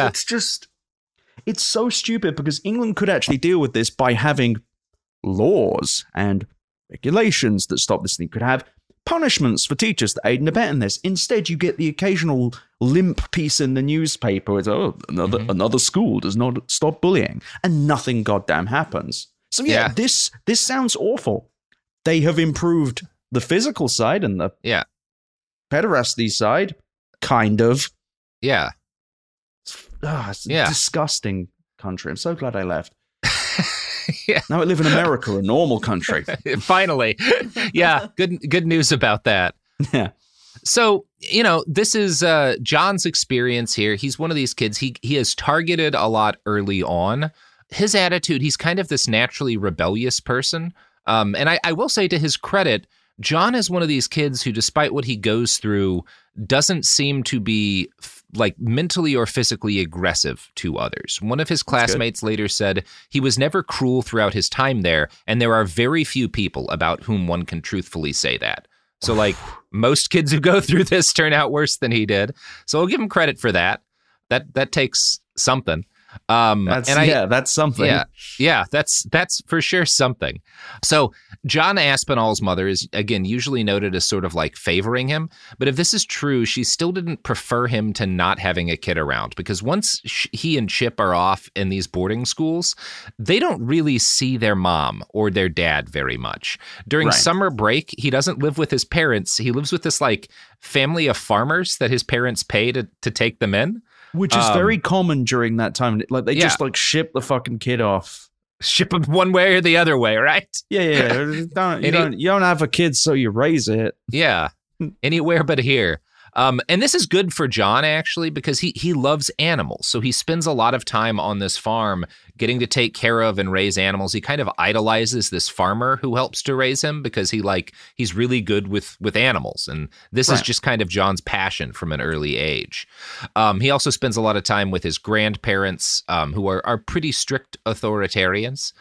It's so stupid because England could actually deal with this by having laws and regulations that stop this thing. Could have punishments for teachers that aid and abet in this. Instead, you get the occasional limp piece in the newspaper. It's, another school does not stop bullying, and nothing goddamn happens. So this sounds awful. They have improved the physical side and the pederasty side, kind of. Yeah. It's a disgusting country. I'm so glad I left. Yeah. Now I live in America, a normal country. Finally. Yeah. Good news about that. Yeah. So, this is John's experience here. He's one of these kids. He is targeted a lot early on. His attitude, he's kind of this naturally rebellious person. And I will say, to his credit, John is one of these kids who, despite what he goes through, doesn't seem to be mentally or physically aggressive to others. One of his classmates later said he was never cruel throughout his time there, and there are very few people about whom one can truthfully say that. So most kids who go through this turn out worse than he did. So I'll give him credit for that. That takes something. That's something. Yeah, that's for sure something. So John Aspinall's mother is, again, usually noted as sort of favoring him. But if this is true, she still didn't prefer him to not having a kid around, because once he and Chip are off in these boarding schools, they don't really see their mom or their dad very much. During summer break, he doesn't live with his parents. He lives with this family of farmers that his parents pay to take them in. Which is very common during that time. They just ship the fucking kid off. Ship him one way or the other way, right? Yeah. You don't have a kid, so you raise it. Yeah. Anywhere but here. And this is good for John, actually, because he loves animals. So he spends a lot of time on this farm getting to take care of and raise animals. He kind of idolizes this farmer who helps to raise him because he's really good with animals. And this is just kind of John's passion from an early age. He also spends a lot of time with his grandparents, who are pretty strict authoritarians.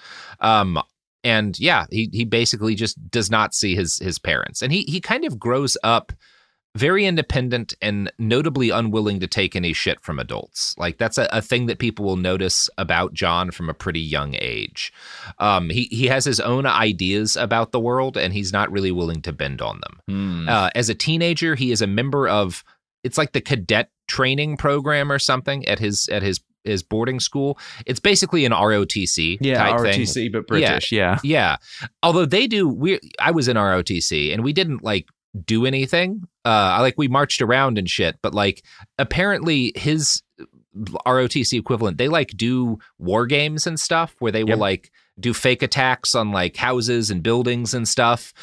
And he basically just does not see his parents. And he kind of grows up very independent and notably unwilling to take any shit from adults. That's a thing that people will notice about John from a pretty young age. He has his own ideas about the world, and he's not really willing to bend on them. As a teenager, he is a member of, it's the cadet training program or something at his boarding school. It's basically an ROTC type ROTC, thing. but British, yeah. Although I was in ROTC, and we didn't do anything. We marched around and shit, but apparently his ROTC equivalent, they do war games and stuff where they will do fake attacks on houses and buildings and stuff.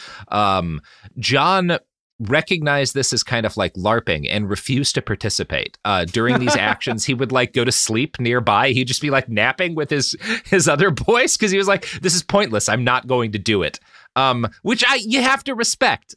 John recognized this as kind of LARPing and refused to participate. During these actions, he would go to sleep nearby. He'd just be napping with his other boys because he was this is pointless. I'm not going to do it. Which you have to respect.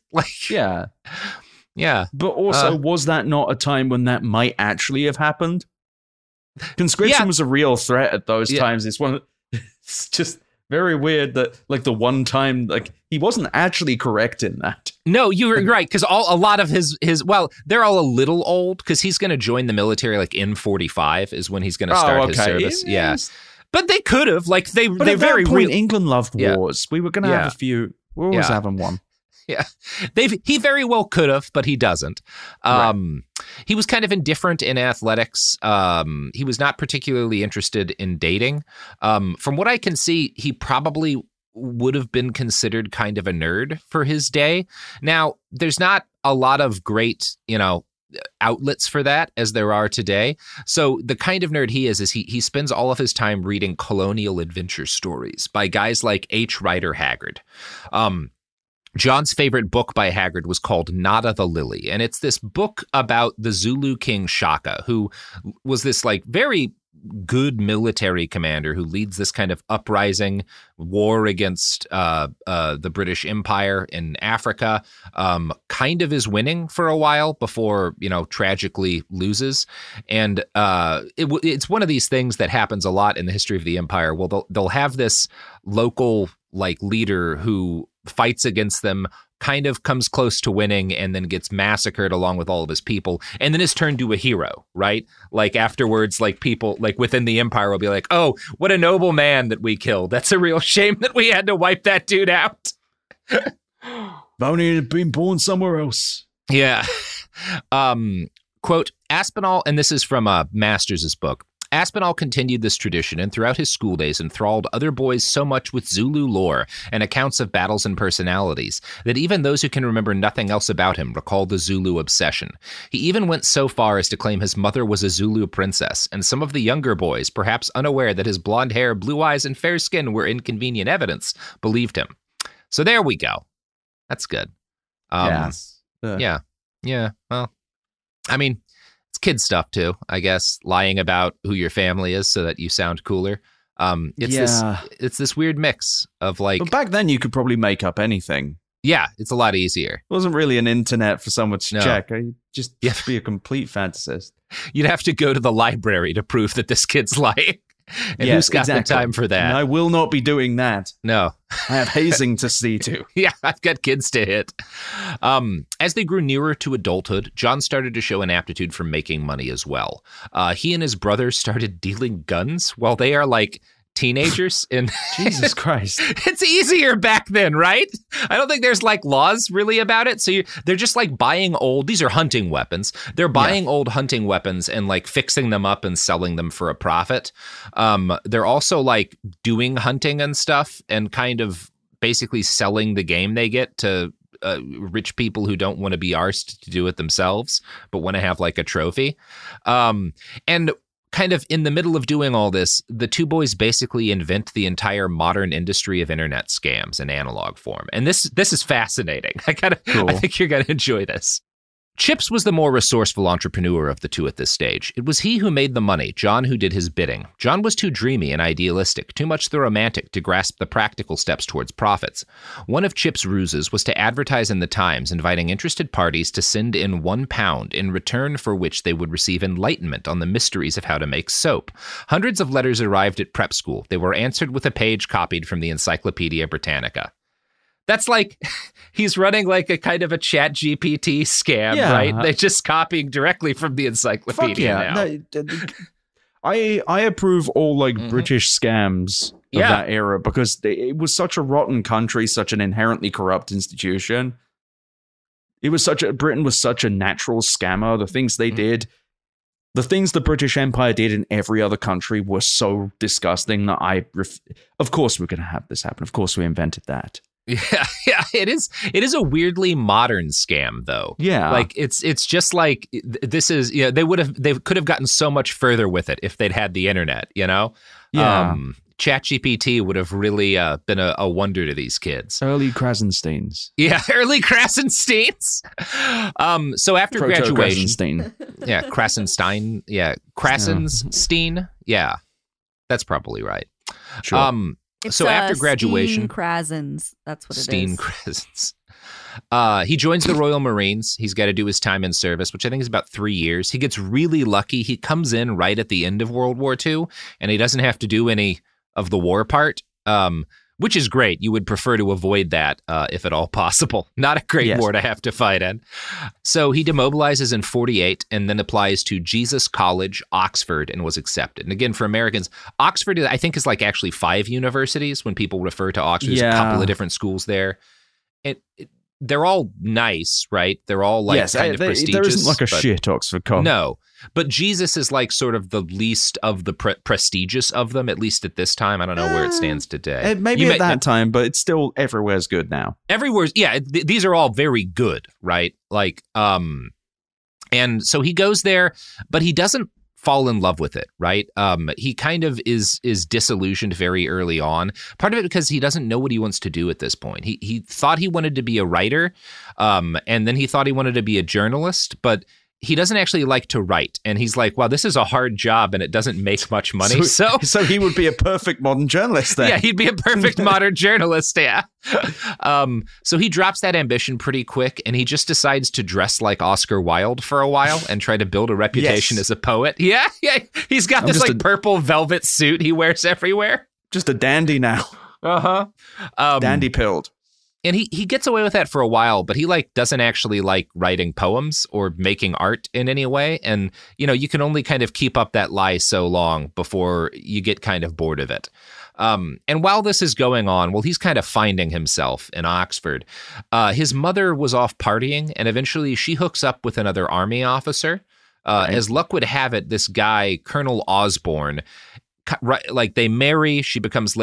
Yeah. But also, was that not a time when that might actually have happened? Conscription was a real threat at those times. It's just very weird that the one time he wasn't actually correct in that. No, you're right, because a lot of his they're all a little old because he's going to join the military in 45 is when he's going to start his service. Yes. But they could have But at that point, England loved wars. We were going to have a few. We're always having one. Yeah, he very well could have, but he doesn't. He was kind of indifferent in athletics. He was not particularly interested in dating. From what I can see, he probably would have been considered kind of a nerd for his day. Now, there's not a lot of great, outlets for that as there are today. So the kind of nerd he is he spends all of his time reading colonial adventure stories by guys like H. Rider Haggard. John's favorite book by Haggard was called Nada the Lily, and it's this book about the Zulu king Shaka, who was this very good military commander who leads this kind of uprising war against the British Empire in Africa, kind of is winning for a while before, tragically loses. And it's one of these things that happens a lot in the history of the empire. Well, they'll have this local leader who fights against them, kind of comes close to winning, and then gets massacred along with all of his people, and then is turned to a hero, right? Afterwards, people within the empire will be like, oh, what a noble man that we killed. That's a real shame that we had to wipe that dude out. If only had been born somewhere else. Yeah. Quote, Aspinall, and this is from Masters' book, Aspinall continued this tradition and throughout his school days enthralled other boys so much with Zulu lore and accounts of battles and personalities that even those who can remember nothing else about him recall the Zulu obsession. He even went so far as to claim his mother was a Zulu princess, and some of the younger boys, perhaps unaware that his blonde hair, blue eyes, and fair skin were inconvenient evidence, believed him. So there we go. That's good. Yeah. Well, I mean, it's kid stuff too, I guess. Lying about who your family is so that you sound cooler. It's this weird mix of But back then you could probably make up anything. Yeah, it's a lot easier. It wasn't really an internet for someone to check. I'd just be a complete fantasist. You'd have to go to the library to prove that this kid's lying. And who's got the time for that? And I will not be doing that. No. I have hazing to see to. Yeah, I've got kids to hit. As they grew nearer to adulthood, John started to show an aptitude for making money as well. He and his brother started dealing guns while they are teenagers. And Jesus Christ. It's easier back then, right? I don't think there's laws really about it. So they're just buying these are hunting weapons. They're buying old hunting weapons and fixing them up and selling them for a profit. They're also doing hunting and stuff and kind of basically selling the game they get to rich people who don't want to be arsed to do it themselves, but want to have a trophy. And kind of in the middle of doing all this, the two boys basically invent the entire modern industry of internet scams in analog form. And this is fascinating. I think you're going to enjoy this. Chips was the more resourceful entrepreneur of the two at this stage. It was he who made the money, John who did his bidding. John was too dreamy and idealistic, too much the romantic to grasp the practical steps towards profits. One of Chip's ruses was to advertise in the Times, inviting interested parties to send in £1 in return for which they would receive enlightenment on the mysteries of how to make soap. Hundreds of letters arrived at prep school. They were answered with a page copied from the Encyclopedia Britannica. That's he's running a kind of a chat GPT scam, right? They're just copying directly from the encyclopedia now. No, I approve all British scams of that era because it was such a rotten country, such an inherently corrupt institution. Britain was such a natural scammer. The things they did, the things the British Empire did in every other country were so disgusting that of course we're going to have this happen. Of course we invented that. Yeah, it is a weirdly modern scam though. Yeah. It's just this is, they could have gotten so much further with it if they'd had the internet, Yeah. ChatGPT would have really been a wonder to these kids. Early Krasensteins. Yeah, early Krasensteins. So after graduation, Krasenstein. Yeah, Krasenstein. Yeah, that's probably right. Sure. So after graduation, Steen Krasens. That's what it Steen Krasens. He joins the Royal Marines. He's got to do his time in service, which I think is about 3 years. He gets really lucky. He comes in right at the end of World War II, and he doesn't have to do any of the war part, which is great. You would prefer to avoid that if at all possible. Not a great war to have to fight in. So he demobilizes in 1948 and then applies to Jesus College, Oxford, and was accepted. And again, for Americans, Oxford, I think, is actually 5 universities when people refer to Oxford. There's a couple of different schools there. They're all nice, right? They're all kind of prestigious. There isn't a shit Oxford College. No, but Jesus is sort of the least of the prestigious of them, at least at this time. I don't know where it stands today. Maybe at that time, but it's still everywhere's good now. Everywhere's, yeah. These are all very good, right? And so he goes there, but he doesn't fall in love with it, right? He kind of is disillusioned very early on. Part of it because he doesn't know what he wants to do at this point. He thought he wanted to be a writer, and then he thought he wanted to be a journalist, but he doesn't actually like to write. And he's like, wow, this is a hard job and it doesn't make much money. So he would be a perfect modern journalist then. Yeah, he'd be a perfect modern journalist, yeah. So he drops that ambition pretty quick and he just decides to dress like Oscar Wilde for a while and try to build a reputation as a poet. Yeah. He's got this purple velvet suit he wears everywhere. Just a dandy now. Uh-huh. Dandy pilled. And he gets away with that for a while, but he doesn't actually like writing poems or making art in any way. And, you can only kind of keep up that lie so long before you get kind of bored of it. And while this is going on, he's kind of finding himself in Oxford. His mother was off partying, and eventually she hooks up with another army officer. As luck would have it, this guy, Colonel Osborne, they marry, she becomes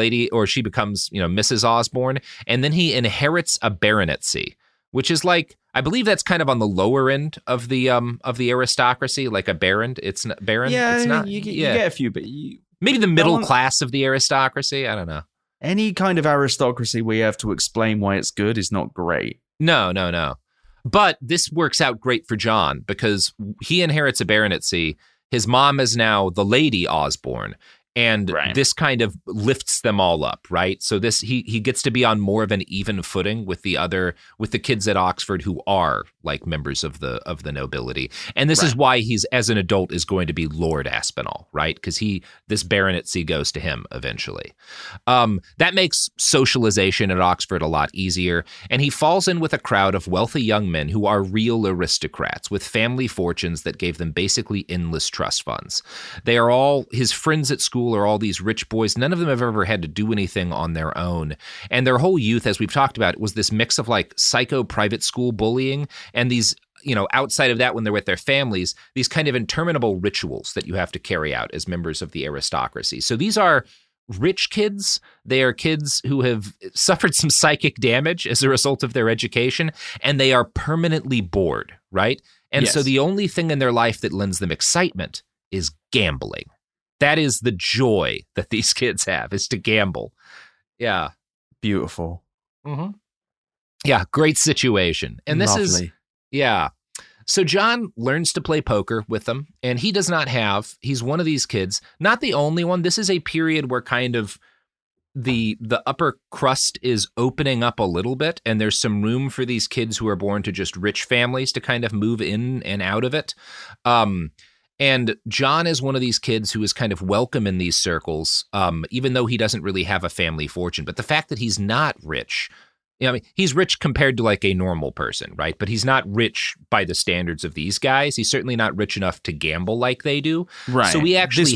Mrs. Osborne, and then he inherits a baronetcy, which is I believe that's kind of on the lower end of the aristocracy, like a baron. It's not baron. Yeah, it's not. You get a few, but maybe the middle class of the aristocracy. I don't know. Any kind of aristocracy where you have to explain why it's good is not great. No. But this works out great for John because he inherits a baronetcy. His mom is now the Lady Osborne. And this kind of lifts them all up, right? So he gets to be on more of an even footing with the kids at Oxford who are like members of the nobility. And this is why he's, as an adult, is going to be Lord Aspinall, right? Because this baronetcy goes to him eventually. That makes socialization at Oxford a lot easier. And he falls in with a crowd of wealthy young men who are real aristocrats with family fortunes that gave them basically endless trust funds. They are all his friends at school are all these rich boys. None of them have ever had to do anything on their own. And their whole youth, as we've talked about, was this mix of psycho private school bullying and these, outside of that, when they're with their families, these kind of interminable rituals that you have to carry out as members of the aristocracy. So these are rich kids. They are kids who have suffered some psychic damage as a result of their education, and they are permanently bored, right? And so the only thing in their life that lends them excitement is gambling. That is the joy that these kids have, is to gamble. Yeah. Beautiful. Mm-hmm. Yeah, great situation. And this Lovely. So John learns to play poker with them, and he's one of these kids, not the only one. This is a period where kind of the upper crust is opening up a little bit, and there's some room for these kids who are born to just rich families to kind of move in and out of it. And John is one of these kids who is kind of welcome in these circles, even though he doesn't really have a family fortune. But the fact that he's not rich, he's rich compared to a normal person, right? But he's not rich by the standards of these guys. He's certainly not rich enough to gamble like they do. Right. So this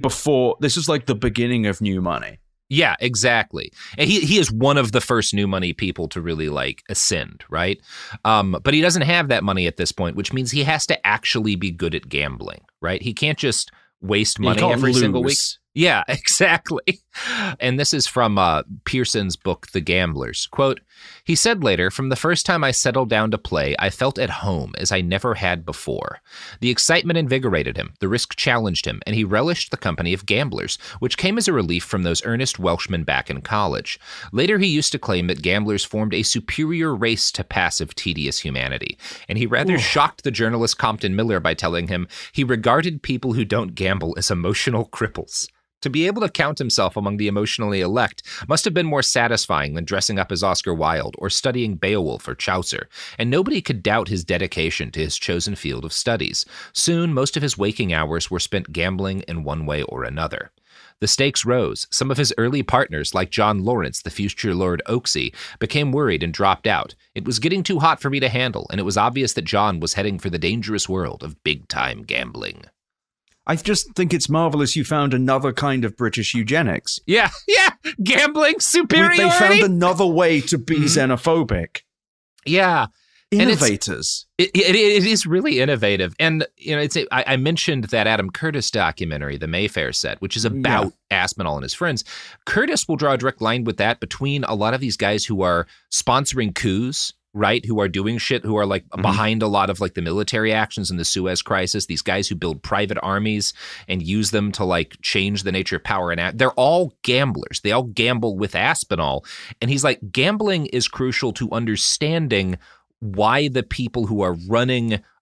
was like the beginning of new money. Yeah, exactly. And he is one of the first new money people to really ascend, right? But he doesn't have that money at this point, which means he has to actually be good at gambling, right? He can't just waste money every single week. Yeah, exactly. And this is from Pearson's book, The Gamblers. Quote, he said later, from the first time I settled down to play, I felt at home as I never had before. The excitement invigorated him, the risk challenged him, and he relished the company of gamblers, which came as a relief from those earnest Welshmen back in college. Later, he used to claim that gamblers formed a superior race to passive, tedious humanity, and he rather shocked the journalist Compton Miller by telling him he regarded people who don't gamble as emotional cripples. To be able to count himself among the emotionally elect must have been more satisfying than dressing up as Oscar Wilde or studying Beowulf or Chaucer, and nobody could doubt his dedication to his chosen field of studies. Soon, most of his waking hours were spent gambling in one way or another. The stakes rose. Some of his early partners, like John Lawrence, the future Lord Oaksey, became worried and dropped out. It was getting too hot for me to handle, and it was obvious that John was heading for the dangerous world of big-time gambling. I just think it's marvelous you found another kind of British eugenics. Yeah, gambling superiority. They found another way to be xenophobic. Yeah. Innovators. It is really innovative. And, I mentioned that Adam Curtis documentary, The Mayfair Set, which is about Aspinall and his friends. Curtis will draw a direct line with that between a lot of these guys who are sponsoring coups, right, who are doing shit, who are behind a lot of the military actions in the Suez Crisis, these guys who build private armies and use them to change the nature of power. And they're all gamblers. They all gamble with Aspinall. And he's gambling is crucial to understanding why the people who are running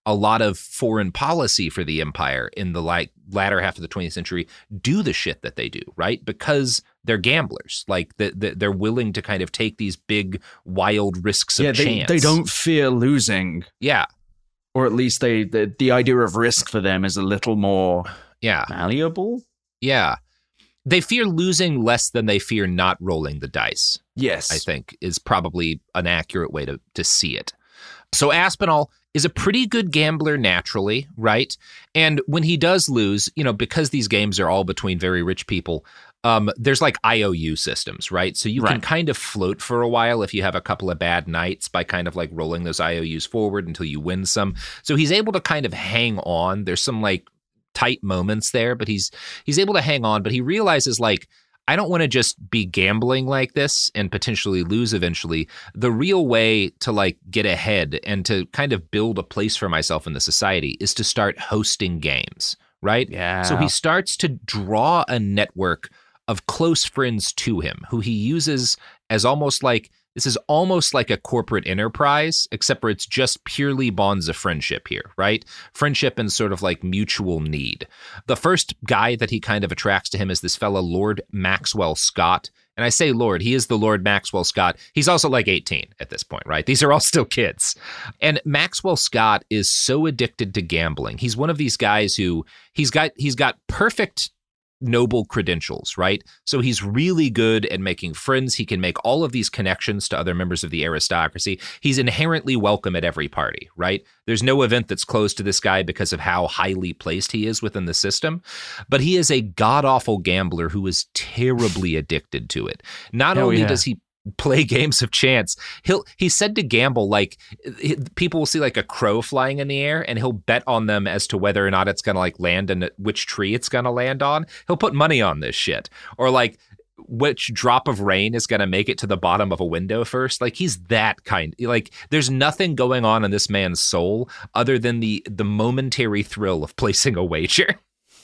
a lot of foreign policy for the empire in the latter half of the 20th century do the shit that they do, right? Because they're gamblers. Like they're willing to kind of take these big, wild risks of chance. They don't fear losing. Yeah. Or at least the idea of risk for them is a little more malleable. Yeah. They fear losing less than they fear not rolling the dice. Yes. I think is probably an accurate way to see it. So Aspinall is a pretty good gambler naturally, right? And when he does lose, because these games are all between very rich people, there's like IOU systems, right? So you can kind of float for a while if you have a couple of bad nights by kind of like rolling those IOUs forward until you win some. So he's able to kind of hang on. There's some like tight moments there, but he's able to hang on. But he realizes like, I don't want to just be gambling like this and potentially lose eventually. The real way to like get ahead and to kind of build a place for myself in the society is to start hosting games, right? Yeah. So he starts to draw a network of close friends to him who he uses as almost like, this is almost like a corporate enterprise, except for it's just purely bonds of friendship here, right? Friendship and sort of like mutual need. The first guy that he kind of attracts to him is this fella, Lord Maxwell Scott. And I say Lord, he is the Lord Maxwell Scott. He's also like 18 at this point, right? These are all still kids. And Maxwell Scott is so addicted to gambling. He's one of these guys who he's got perfect noble credentials, right? So he's really good at making friends. He can make all of these connections to other members of the aristocracy. He's inherently welcome at every party, right? There's no event that's closed to this guy because of how highly placed he is within the system. But he is a god-awful gambler who is terribly addicted to it. Not only does he play games of chance, he's said to gamble like people will see like a crow flying in the air and he'll bet on them as to whether or not it's going to like land in which tree it's going to land on. He'll put money on this shit, or like which drop of rain is going to make it to the bottom of a window first. Like he's that kind. Like there's nothing going on in this man's soul other than the momentary thrill of placing a wager.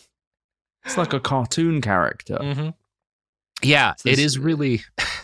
It's like a cartoon character. Mm-hmm. Yeah, it is really.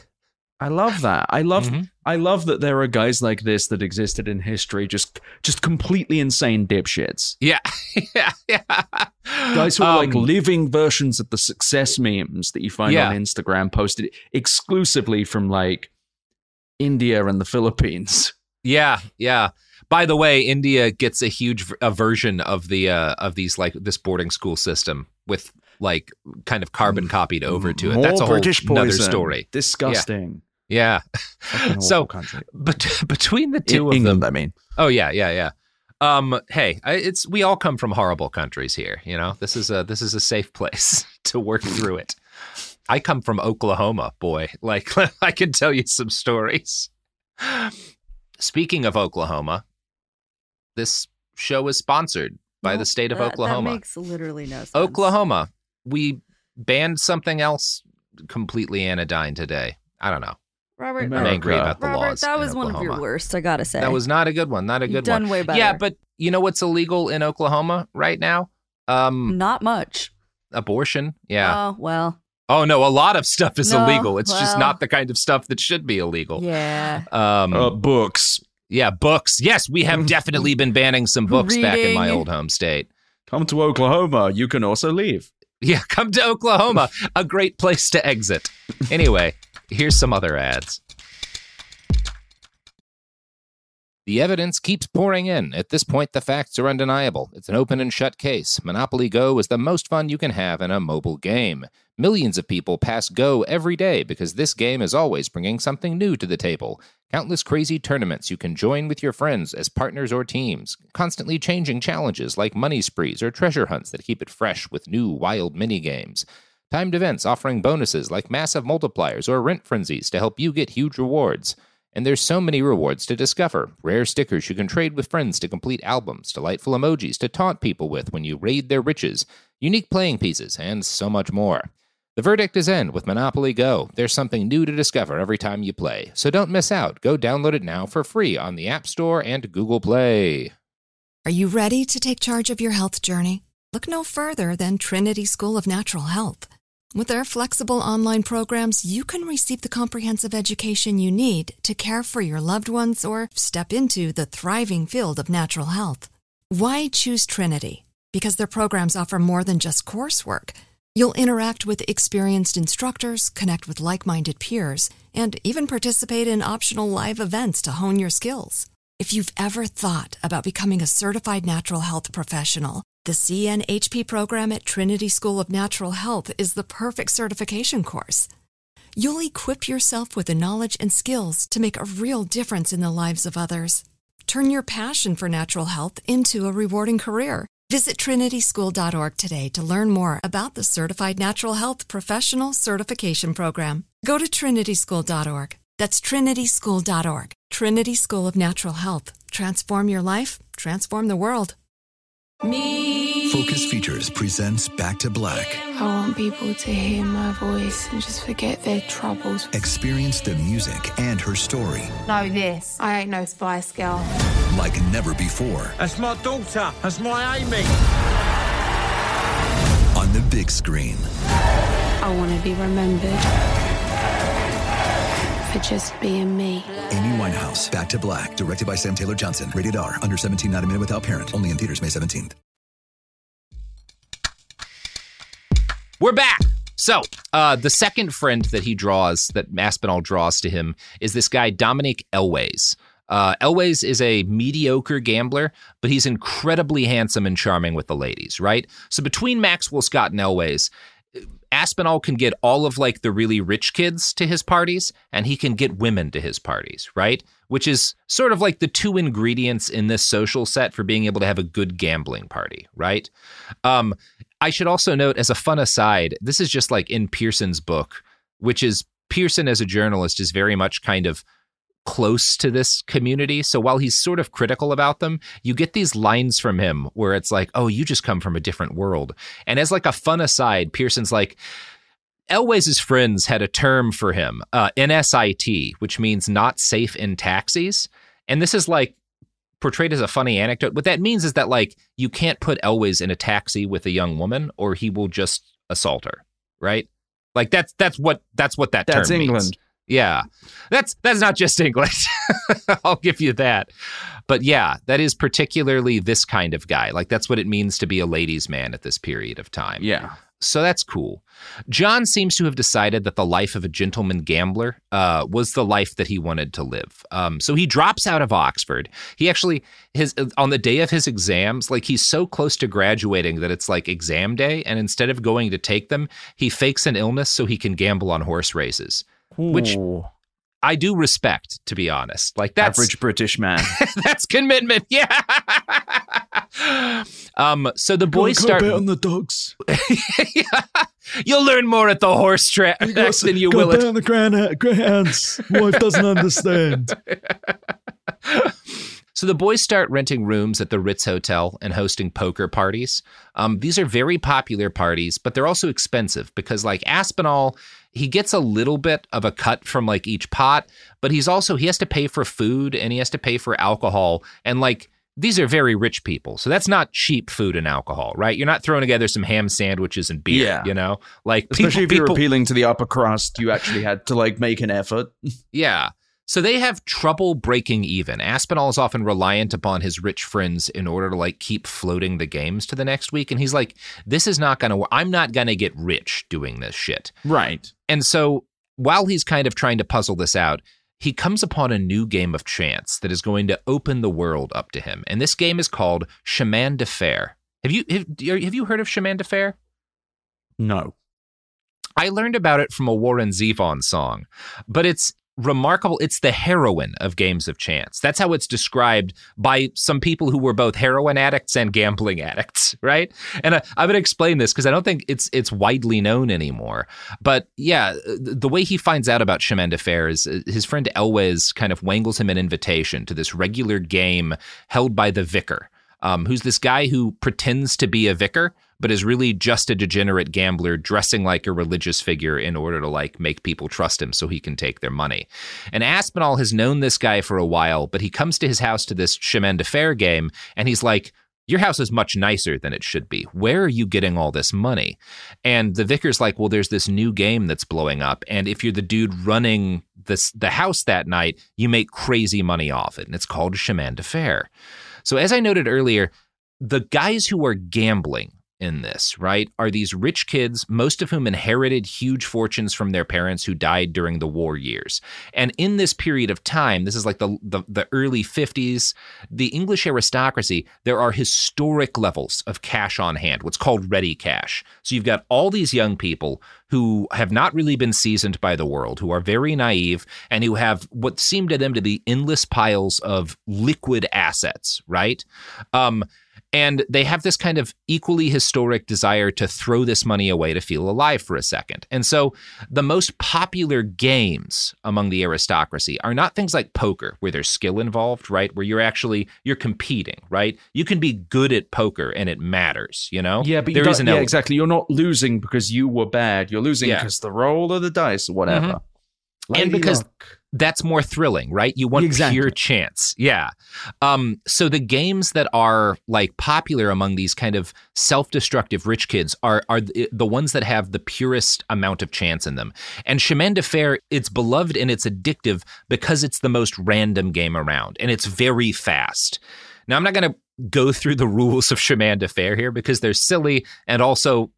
I love that. I love that there are guys like this that existed in history, just completely insane dipshits. Yeah. yeah. Guys who are like living versions of the success memes that you find on Instagram, posted exclusively from like India and the Philippines. Yeah. By the way, India gets a huge version of these like this boarding school system with like kind of carbon copied over to it. More That's a whole British another poison. Story. Disgusting. Yeah. So between the two of England, them, I mean. Oh yeah. Hey, we all come from horrible countries here. This is a safe place to work through it. I come from Oklahoma, boy. Like I can tell you some stories. Speaking of Oklahoma, this show is sponsored by the state of Oklahoma. That makes literally no sense. Oklahoma. We banned something else completely anodyne today. I don't know. Robert, I'm angry about the laws. That was in one of your Oklahoma. worst, I gotta say. That was not a good one. Not a good one. Done way better. Yeah, but you know what's illegal in Oklahoma right now? Not much. Abortion. Yeah. Oh, well. Oh, no, a lot of stuff is illegal. It's just not the kind of stuff that should be illegal. Yeah. Books. Yeah, books. Yes, we have definitely been banning some books back in my old home state. Come to Oklahoma. You can also leave. Yeah, come to Oklahoma. A great place to exit. Anyway, here's some other ads. The evidence keeps pouring in. At this point, the facts are undeniable. It's an open and shut case. Monopoly Go is the most fun you can have in a mobile game. Millions of people pass Go every day because this game is always bringing something new to the table. Countless crazy tournaments you can join with your friends as partners or teams. Constantly changing challenges like money sprees or treasure hunts that keep it fresh with new wild mini-games. Timed events offering bonuses like massive multipliers or rent frenzies to help you get huge rewards. And there's so many rewards to discover. Rare stickers you can trade with friends to complete albums, delightful emojis to taunt people with when you raid their riches, unique playing pieces, and so much more. The verdict is in with Monopoly Go. There's something new to discover every time you play. So don't miss out. Go download it now for free on the App Store and Google Play. Are you ready to take charge of your health journey? Look no further than Trinity School of Natural Health. With their flexible online programs, you can receive the comprehensive education you need to care for your loved ones or step into the thriving field of natural health. Why choose Trinity? Because their programs offer more than just coursework. You'll interact with experienced instructors, connect with like-minded peers, and even participate in optional live events to hone your skills. If you've ever thought about becoming a certified natural health professional, the CNHP program at Trinity School of Natural Health is the perfect certification course. You'll equip yourself with the knowledge and skills to make a real difference in the lives of others. Turn your passion for natural health into a rewarding career. Visit trinityschool.org today to learn more about the Certified Natural Health Professional Certification Program. Go to trinityschool.org. That's trinityschool.org. Trinity School of Natural Health. Transform your life, transform the world. Focus Features presents Back to Black. I want people to hear my voice and just forget their troubles. Experience the music and her story Know this, I ain't no Spice Girl. like never before. That's my daughter. That's my Amy. On the big screen. I want to be remembered for just being me. Amy Winehouse, Back to Black, directed by Sam Taylor Johnson. Rated R, under 17, not a minute without parent. Only in theaters May 17th. We're back. So, the second friend that he draws, that Aspinall draws to him, is this guy, Dominique Elways. Elways is a mediocre gambler, but he's incredibly handsome and charming with the ladies, right? So between Maxwell Scott and Elways, Aspinall can get all of like the really rich kids to his parties, and he can get women to his parties, right? Which is sort of like the two ingredients in this social set for being able to have a good gambling party, right? I should also note, as a fun aside, this is just like in Pearson's book, which is Pearson as a journalist is very much kind of close to this community. So while he's sort of critical about them, you get these lines from him where it's like, oh, you just come from a different world. And as like a fun aside, Pearson's like, Elways' friends had a term for him, NSIT, which means not safe in taxis. And this is like portrayed as a funny anecdote. What that means is that like you can't put Elways in a taxi with a young woman or he will just assault her, right? Like that's what that term means. England. Yeah, that's not just English. I'll give you that. But yeah, that is particularly this kind of guy. Like that's what it means to be a ladies' man at this period of time. Yeah. So that's cool. John seems to have decided that the life of a gentleman gambler was the life that he wanted to live. So he drops out of Oxford. He actually, on the day of his exams, like he's so close to graduating that it's like exam day. And instead of going to take them, he fakes an illness so he can gamble on horse races. Ooh. Which I do respect, to be honest. Like that's average British man. That's commitment. Yeah. So the boys start bet on the dogs. Yeah. You'll learn more at the horse track than you will bet on the greyhounds. Wife doesn't understand. So the boys start renting rooms at the Ritz Hotel and hosting poker parties. These are very popular parties, but they're also expensive because like Aspinall, he gets a little bit of a cut from like each pot, but he has to pay for food and he has to pay for alcohol. And like, these are very rich people. So that's not cheap food and alcohol, right? You're not throwing together some ham sandwiches and beer, you know? Like especially if you're appealing to the upper crust, you actually had to like make an effort. Yeah. So they have trouble breaking even. Aspinall is often reliant upon his rich friends in order to like keep floating the games to the next week. And he's like, this is not going to work. I'm not going to get rich doing this shit. Right. And so while he's kind of trying to puzzle this out, he comes upon a new game of chance that is going to open the world up to him. And this game is called Chemin de Fer. Have you heard of Chemin de Fer? No. I learned about it from a Warren Zevon song, but it's remarkable. It's the heroine of games of chance. That's how it's described by some people who were both heroin addicts and gambling addicts, right? And I'm going to explain this because I don't think it's widely known anymore. But yeah, the way he finds out about Chemin de Fer is his friend Elways kind of wangles him an invitation to this regular game held by the vicar, who's this guy who pretends to be a vicar, but is really just a degenerate gambler dressing like a religious figure in order to like make people trust him so he can take their money. And Aspinall has known this guy for a while, but he comes to his house to this Chemin de Fer game and he's like, your house is much nicer than it should be. Where are you getting all this money? And the vicar's like, well, there's this new game that's blowing up. And if you're the dude running the house that night, you make crazy money off it. And it's called Chemin de Fer. So as I noted earlier, the guys who are gambling in this, right, are these rich kids, most of whom inherited huge fortunes from their parents who died during the war years. And in this period of time, this is like the early 50s, the English aristocracy, there are historic levels of cash on hand, what's called ready cash. So you've got all these young people who have not really been seasoned by the world, who are very naive, and who have what seem to them to be endless piles of liquid assets, right? And they have this kind of equally historic desire to throw this money away to feel alive for a second. And so the most popular games among the aristocracy are not things like poker, where there's skill involved, right? Where you're competing, right? You can be good at poker and it matters, you know? Yeah, but exactly. You're not losing because you were bad. You're losing because the roll of the dice or whatever. And because that's more thrilling, right? You want pure chance. Yeah. So the games that are like popular among these kind of self-destructive rich kids are the ones that have the purest amount of chance in them. And Chemin de Fer, it's beloved and it's addictive because it's the most random game around and it's very fast. Now, I'm not going to go through the rules of Chemin de Fer here because they're silly, and also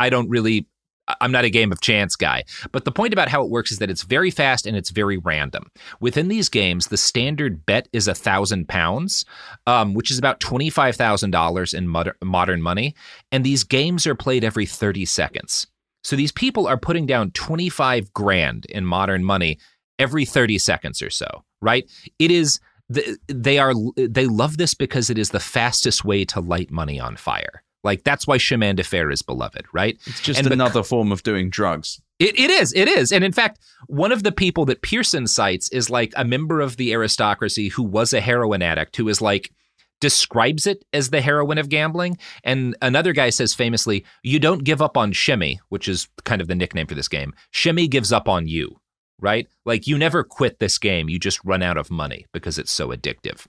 I'm not a game of chance guy. But the point about how it works is that it's very fast and it's very random. Within these games, the standard bet is £1,000, which is about $25,000 in modern money. And these games are played every 30 seconds. So these people are putting down 25 grand in modern money every 30 seconds or so, right? It is they love this because it is the fastest way to light money on fire. Like, that's why Chemin de Fer is beloved, right? It's just another form of doing drugs. It is. And in fact, one of the people that Pearson cites is like a member of the aristocracy who was a heroin addict, who is like, describes it as the heroin of gambling. And another guy says famously, you don't give up on Shimmy, which is kind of the nickname for this game. Shimmy gives up on you, right? Like, you never quit this game. You just run out of money because it's so addictive.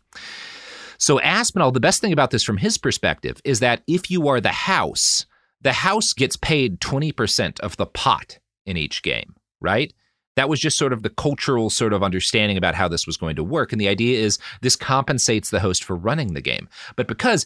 So Aspinall, the best thing about this from his perspective is that if you are the house gets paid 20% of the pot in each game, right? That was just sort of the cultural sort of understanding about how this was going to work. And the idea is this compensates the host for running the game. But because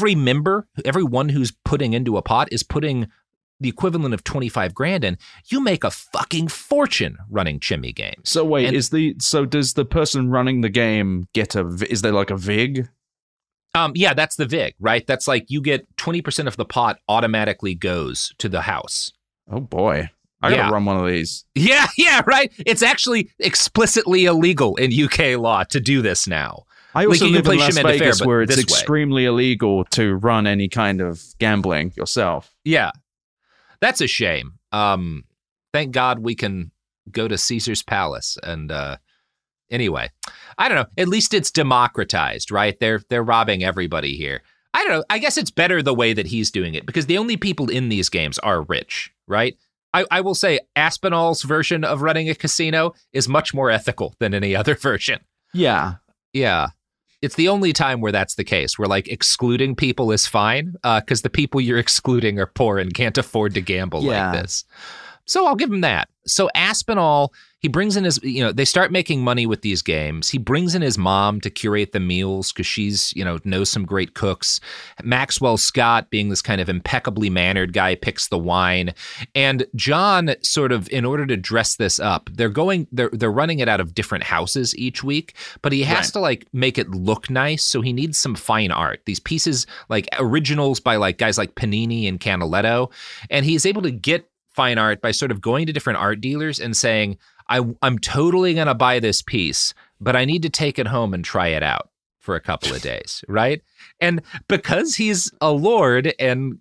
everyone who's putting into a pot is putting the equivalent of 25 grand in, you make a fucking fortune running Chimmy games. So wait, does the person running the game get is there like a VIG? Yeah, that's the VIG, right? That's like you get 20% of the pot automatically goes to the house. Oh boy. I gotta run one of these. Yeah, right? It's actually explicitly illegal in UK law to do this now. I also live in Las Vegas where it's extremely illegal to run any kind of gambling yourself. Yeah. That's a shame. Thank God we can go to Caesar's Palace. And anyway, I don't know. At least it's democratized, right? They're robbing everybody here. I don't know. I guess it's better the way that he's doing it because the only people in these games are rich, right? I will say Aspinall's version of running a casino is much more ethical than any other version. Yeah. Yeah. It's the only time where that's the case, where like excluding people is fine because the people you're excluding are poor and can't afford to gamble like this. So I'll give him that. So Aspinall, he brings in his, they start making money with these games. He brings in his mom to curate the meals because she's, knows some great cooks. Maxwell Scott, being this kind of impeccably mannered guy, picks the wine. And John sort of, in order to dress this up, they're running it out of different houses each week, but he has to like make it look nice. So he needs some fine art. These pieces, like originals by like guys like Panini and Canaletto. And he's able to get fine art by sort of going to different art dealers and saying, I'm totally going to buy this piece, but I need to take it home and try it out for a couple of days, right? And because he's a lord and,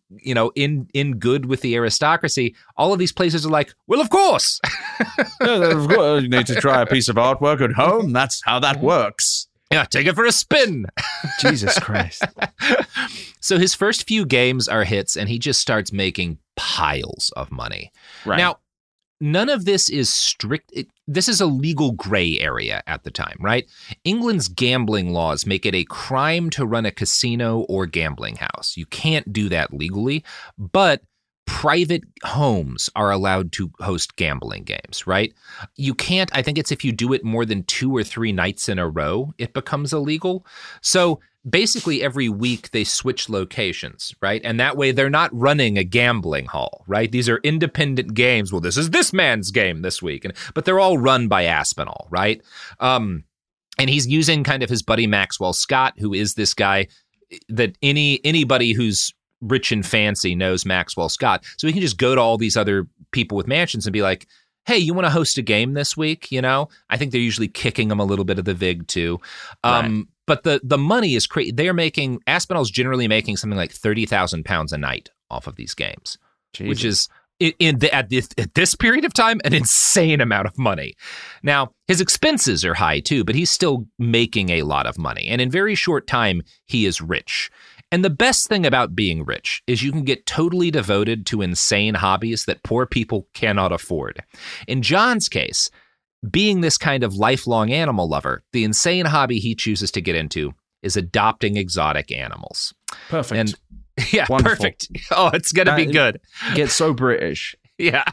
in good with the aristocracy, all of these places are like, well, of course. You need to try a piece of artwork at home. That's how that works. Yeah, take it for a spin. Jesus Christ. So his first few games are hits, and he just starts making piles of money. Right. Now, none of this is strict. This is a legal gray area at the time, right? England's gambling laws make it a crime to run a casino or gambling house. You can't do that legally, but private homes are allowed to host gambling games, right? You can't, I think it's if you do it more than 2 or 3 nights in a row, it becomes illegal. So basically every week they switch locations, right? And that way they're not running a gambling hall, right? These are independent games. Well, this is this man's game this week, but they're all run by Aspinall, right? And he's using kind of his buddy Maxwell Scott, who is this guy that anybody who's rich and fancy knows Maxwell Scott. So he can just go to all these other people with mansions and be like, hey, you want to host a game this week? You know, I think they're usually kicking them a little bit of the vig too. Right. But the money is crazy. They're making, Aspinall's generally making something like £30,000 a night off of these games, Jesus. Which is at this period of time, an insane amount of money. Now, his expenses are high too, but he's still making a lot of money. And in very short time, he is rich. And the best thing about being rich is you can get totally devoted to insane hobbies that poor people cannot afford. In John's case, being this kind of lifelong animal lover, the insane hobby he chooses to get into is adopting exotic animals. Perfect. And yeah, wonderful. Perfect. Oh, it's going to be good. Get so British. Yeah.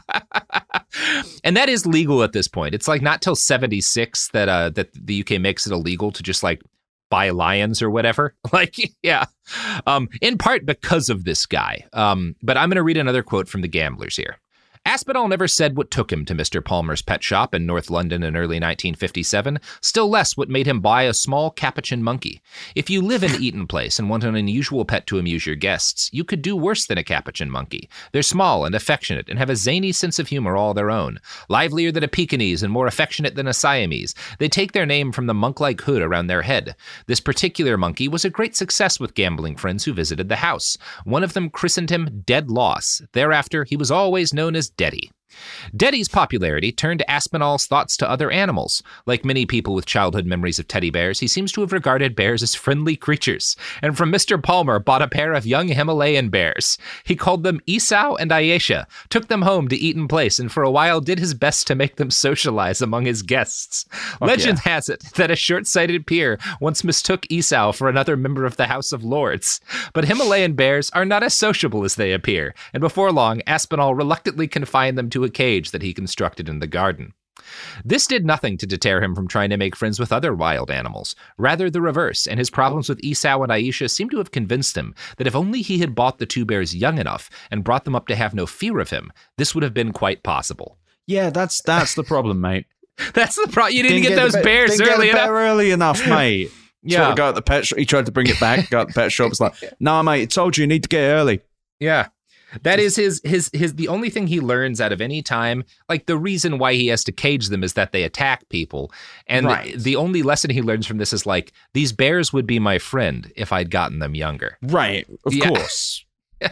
And that is legal at this point. It's like not till 76 that the UK makes it illegal to just like buy lions or whatever. Like, yeah. In part because of this guy. But I'm going to read another quote from the Gamblers here. Aspinall never said what took him to Mr. Palmer's pet shop in North London in early 1957, still less what made him buy a small capuchin monkey. If you live in Eaton Place and want an unusual pet to amuse your guests, you could do worse than a capuchin monkey. They're small and affectionate and have a zany sense of humor all their own. Livelier than a Pekingese and more affectionate than a Siamese. They take their name from the monk-like hood around their head. This particular monkey was a great success with gambling friends who visited the house. One of them christened him Dead Loss. Thereafter, he was always known as Deddy. Deddy's popularity turned Aspinall's thoughts to other animals. Like many people with childhood memories of teddy bears, he seems to have regarded bears as friendly creatures, and from Mr. Palmer bought a pair of young Himalayan bears. He called them Esau and Ayesha, took them home to Eaton Place, and for a while did his best to make them socialize among his guests. Legend has it that a short-sighted peer once mistook Esau for another member of the House of Lords. But Himalayan bears are not as sociable as they appear, and before long, Aspinall reluctantly confined them to a cage that he constructed in the garden. This did nothing to deter him from trying to make friends with other wild animals. Rather the reverse, and his problems with Esau and Ayesha seem to have convinced him that if only he had bought the two bears young enough and brought them up to have no fear of him, this would have been quite possible. Yeah, that's the problem, mate. That's the problem. You didn't get those bears early enough, mate. Yeah. To go at the pet shop. He tried to bring it back, go at the pet shop. It's like, no, mate, I told you need to get early. Yeah. That is his the only thing he learns out of any time. Like the reason why he has to cage them is that they attack people. And the only lesson he learns from this is like, these bears would be my friend if I'd gotten them younger. Right. Of course.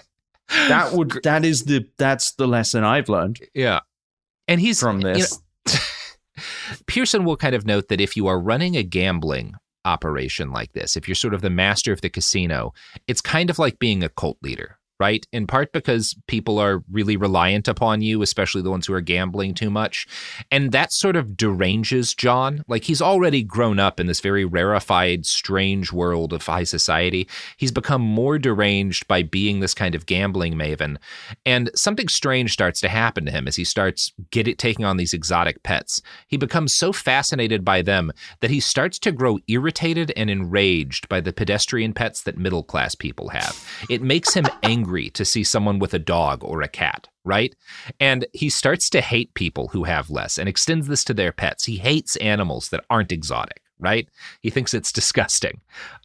That's the lesson I've learned. Yeah. And he's from this. Pearson will kind of note that if you are running a gambling operation like this, if you're sort of the master of the casino, it's kind of like being a cult leader. Right? In part because people are really reliant upon you, especially the ones who are gambling too much. And that sort of deranges John. Like he's already grown up in this very rarefied, strange world of high society. He's become more deranged by being this kind of gambling maven. And something strange starts to happen to him as he starts taking on these exotic pets. He becomes so fascinated by them that he starts to grow irritated and enraged by the pedestrian pets that middle-class people have. It makes him angry to see someone with a dog or a cat, right? And he starts to hate people who have less and extends this to their pets. He hates animals that aren't exotic, right? He thinks it's disgusting,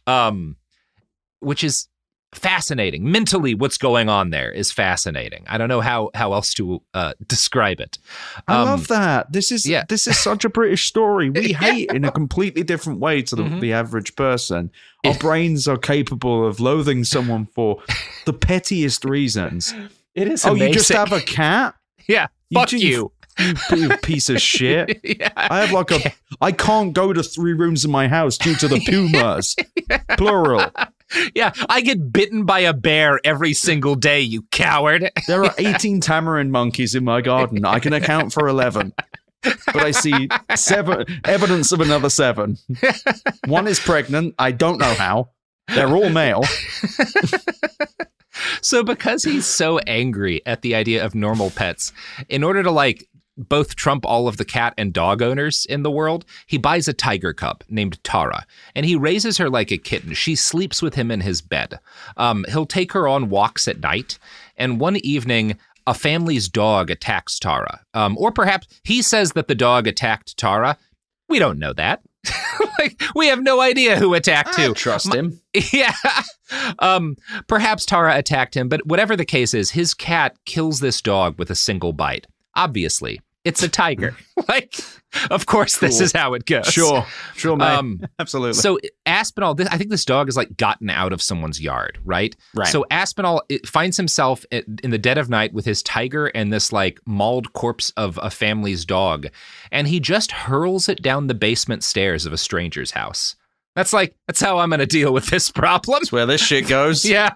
which is fascinating. Mentally, what's going on there is fascinating. I don't know how else to describe it. I love that. This is such a British story. We hate in a completely different way to the average person. Our brains are capable of loathing someone for the pettiest reasons. It is amazing. You just have a cat? Yeah. Fuck you. You piece of shit. Yeah. I can't go to 3 rooms in my house due to the pumas. Plural. Yeah, I get bitten by a bear every single day, you coward. There are 18 tamarin monkeys in my garden. I can account for 11. But I see 7 evidence of another 7. One is pregnant. I don't know how. They're all male. So because he's so angry at the idea of normal pets, in order to both trump all of the cat and dog owners in the world, he buys a tiger cub named Tara, and he raises her like a kitten. She sleeps with him in his bed. He'll take her on walks at night, and one evening, a family's dog attacks Tara. Or perhaps he says that the dog attacked Tara. We don't know that. Like, we have no idea who attacked who. Trust him. Yeah. Perhaps Tara attacked him, but whatever the case is, his cat kills this dog with a single bite. Obviously, it's a tiger. Like, of course, this is how it goes. Sure, mate. Absolutely. So Aspinall, I think this dog is like gotten out of someone's yard, right? Right. So Aspinall finds himself in the dead of night with his tiger and this like mauled corpse of a family's dog, and he just hurls it down the basement stairs of a stranger's house. That's how I'm going to deal with this problem. That's where this shit goes. Yeah.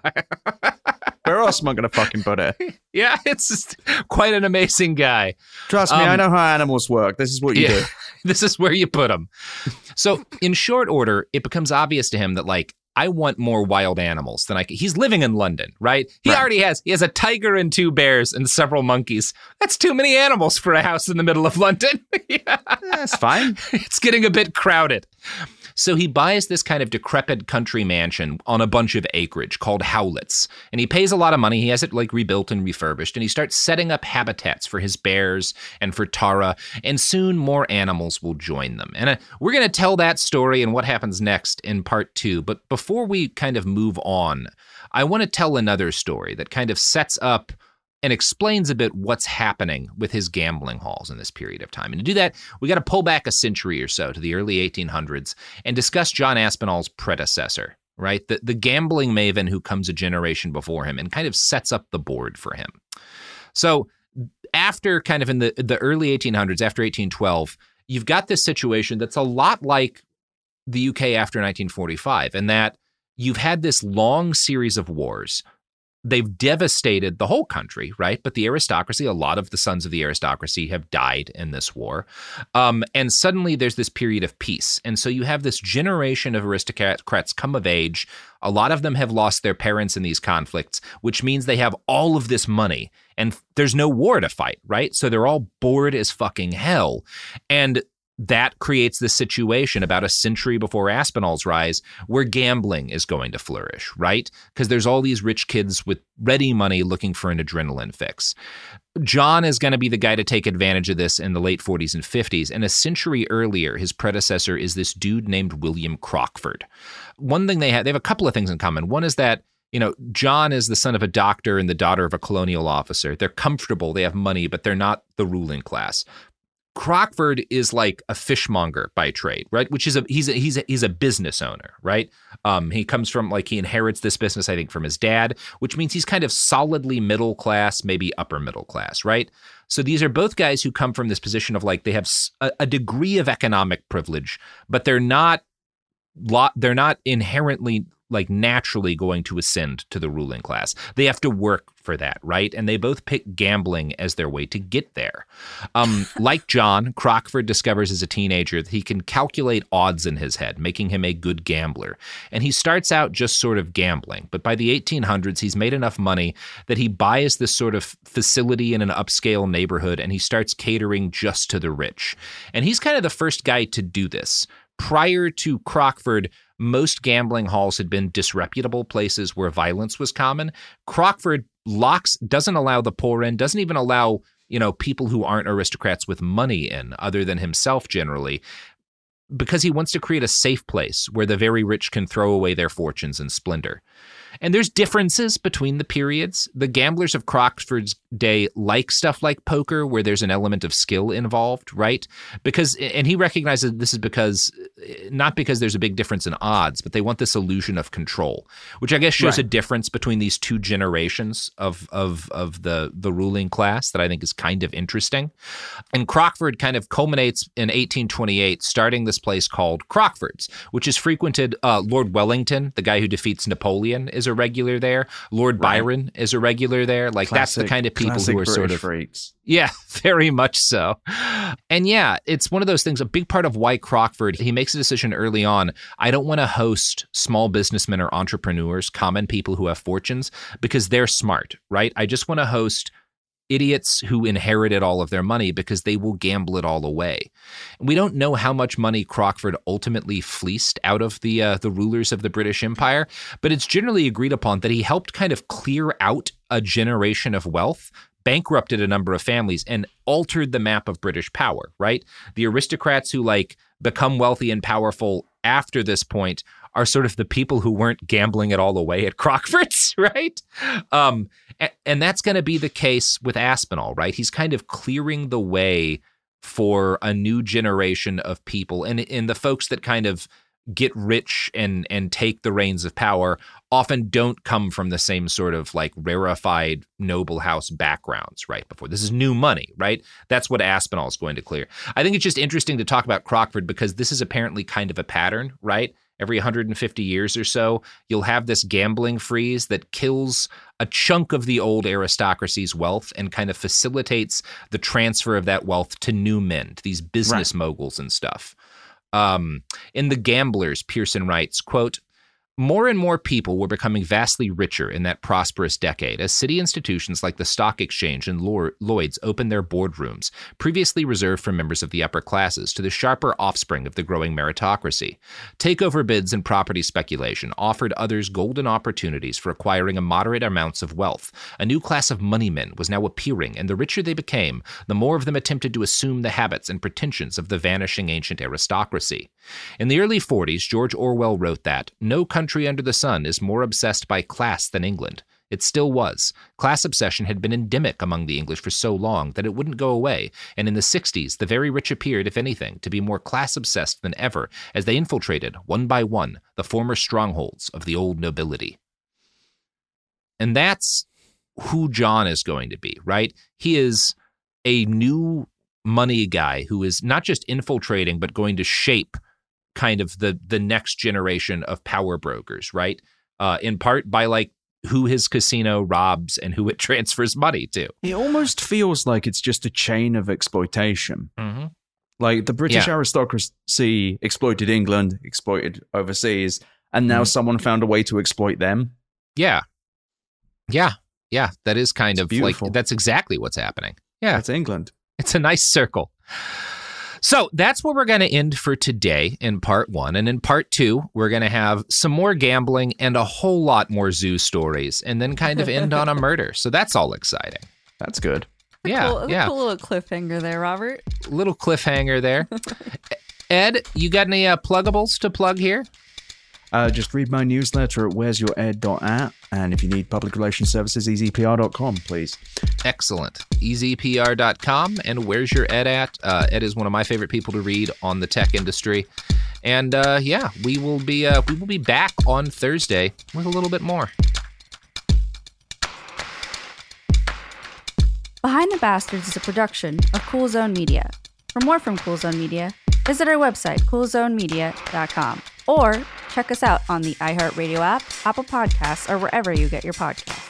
Where else am I going to fucking put it? Yeah, it's just quite an amazing guy. Trust me, I know how animals work. This is what you do. This is where you put them. So in short order, it becomes obvious to him that, like, I want more wild animals than I can. He's living in London, right? He has a tiger and 2 bears and several monkeys. That's too many animals for a house in the middle of London. Yeah. That's fine. It's getting a bit crowded. So he buys this kind of decrepit country mansion on a bunch of acreage called Howlett's, and he pays a lot of money. He has it like rebuilt and refurbished, and he starts setting up habitats for his bears and for Tara, and soon more animals will join them. And we're going to tell that story and what happens next in part 2. But before we kind of move on, I want to tell another story that kind of sets up and explains a bit what's happening with his gambling halls in this period of time. And to do that, we got to pull back a century or so to the early 1800s and discuss John Aspinall's predecessor, right? The gambling maven who comes a generation before him and kind of sets up the board for him. So after kind of in the early 1800s, after 1812, you've got this situation that's a lot like the UK after 1945, in that you've had this long series of wars. They've devastated the whole country, right? But the aristocracy, a lot of the sons of the aristocracy have died in this war. And suddenly there's this period of peace. And so you have this generation of aristocrats come of age. A lot of them have lost their parents in these conflicts, which means they have all of this money and there's no war to fight, right? So they're all bored as fucking hell. And that creates this situation about a century before Aspinall's rise where gambling is going to flourish, right? Because there's all these rich kids with ready money looking for an adrenaline fix. John is going to be the guy to take advantage of this in the late 40s and 50s. And a century earlier, his predecessor is this dude named William Crockford. One thing they have a couple of things in common. One is that, you know, John is the son of a doctor and the daughter of a colonial officer. They're comfortable, they have money, but they're not the ruling class. Crockford is like a fishmonger by trade, right? Which is he's a business owner, right? He comes from, like, he inherits this business, I think, from his dad, which means he's kind of solidly middle class, maybe upper middle class, right? So these are both guys who come from this position of, like, they have a degree of economic privilege, but they're not inherently, like, naturally going to ascend to the ruling class. They have to work for that, right? And they both pick gambling as their way to get there. Like John, Crockford discovers as a teenager that he can calculate odds in his head, making him a good gambler. And he starts out just sort of gambling. But by the 1800s, he's made enough money that he buys this sort of facility in an upscale neighborhood, and he starts catering just to the rich. And he's kind of the first guy to do this. Prior to Crockford, most gambling halls had been disreputable places where violence was common. Crockford doesn't allow the poor in, doesn't even allow, you know, people who aren't aristocrats with money in, other than himself generally, because he wants to create a safe place where the very rich can throw away their fortunes in splendor. And there's differences between the periods. The gamblers of Crockford's day like stuff like poker, where there's an element of skill involved, right? And he recognizes this is because, not because there's a big difference in odds, but they want this illusion of control, which I guess shows a difference between these two generations of the ruling class that I think is kind of interesting. And Crockford kind of culminates in 1828, starting this place called Crockford's, which is frequented. Lord Wellington, the guy who defeats Napoleon, is a regular there. Lord Byron is a regular there. Like, that's the kind of people who are British sort of freaks. Yeah, very much so. And yeah, it's one of those things. A big part of why Crockford, he makes a decision early on. I don't want to host small businessmen or entrepreneurs, common people who have fortunes, because they're smart, right? I just want to host idiots who inherited all of their money because they will gamble it all away. We don't know how much money Crockford ultimately fleeced out of the rulers of the British Empire, but it's generally agreed upon that he helped kind of clear out a generation of wealth, bankrupted a number of families, and altered the map of British power, right? The aristocrats who become wealthy and powerful after this point are sort of the people who weren't gambling it all away at Crockford's, right? And that's going to be the case with Aspinall, right? He's kind of clearing the way for a new generation of people. And the folks that kind of get rich and take the reins of power often don't come from the same sort of rarefied noble house backgrounds, right? Before this is new money, right? That's what Aspinall is going to clear. I think it's just interesting to talk about Crockford because this is apparently kind of a pattern, right? Every 150 years or so, you'll have this gambling freeze that kills a chunk of the old aristocracy's wealth and kind of facilitates the transfer of that wealth to new men, to these business moguls and stuff. In The Gamblers, Pearson writes, quote, "More and more people were becoming vastly richer in that prosperous decade as city institutions like the Stock Exchange and Lloyd's opened their boardrooms, previously reserved for members of the upper classes, to the sharper offspring of the growing meritocracy. Takeover bids and property speculation offered others golden opportunities for acquiring moderate amounts of wealth. A new class of moneymen was now appearing, and the richer they became, the more of them attempted to assume the habits and pretensions of the vanishing ancient aristocracy. In the early 40s, George Orwell wrote that, 'No country under the sun is more obsessed by class than England.' It still was. Class obsession had been endemic among the English for so long that it wouldn't go away, and in the 60s, the very rich appeared, if anything, to be more class-obsessed than ever as they infiltrated, one by one, the former strongholds of the old nobility." And that's who John is going to be, right? He is a new money guy who is not just infiltrating, but going to shape kind of the next generation of power brokers, right? In part by who his casino robs and who it transfers money to. It almost feels like it's just a chain of exploitation. Mm-hmm. Like the British aristocracy exploited England, exploited overseas, and now someone found a way to exploit them. Yeah. That is kind of beautiful. That's exactly what's happening. Yeah. That's England. It's a nice circle. So that's where we're going to end for today in part 1. And in part 2, we're going to have some more gambling and a whole lot more zoo stories and then kind of end on a murder. So that's all exciting. That's good. Cool little cliffhanger there, Robert. Little cliffhanger there. Ed, you got any pluggables to plug here? Just read my newsletter at where'syourEd.at. And if you need public relations services, easypr.com, please. Excellent. easypr.com. And where's your Ed at? Ed is one of my favorite people to read on the tech industry. And we will be back on Thursday with a little bit more. Behind the Bastards is a production of Cool Zone Media. For more from Cool Zone Media, visit our website, coolzonemedia.com. Or check us out on the iHeartRadio app, Apple Podcasts, or wherever you get your podcasts.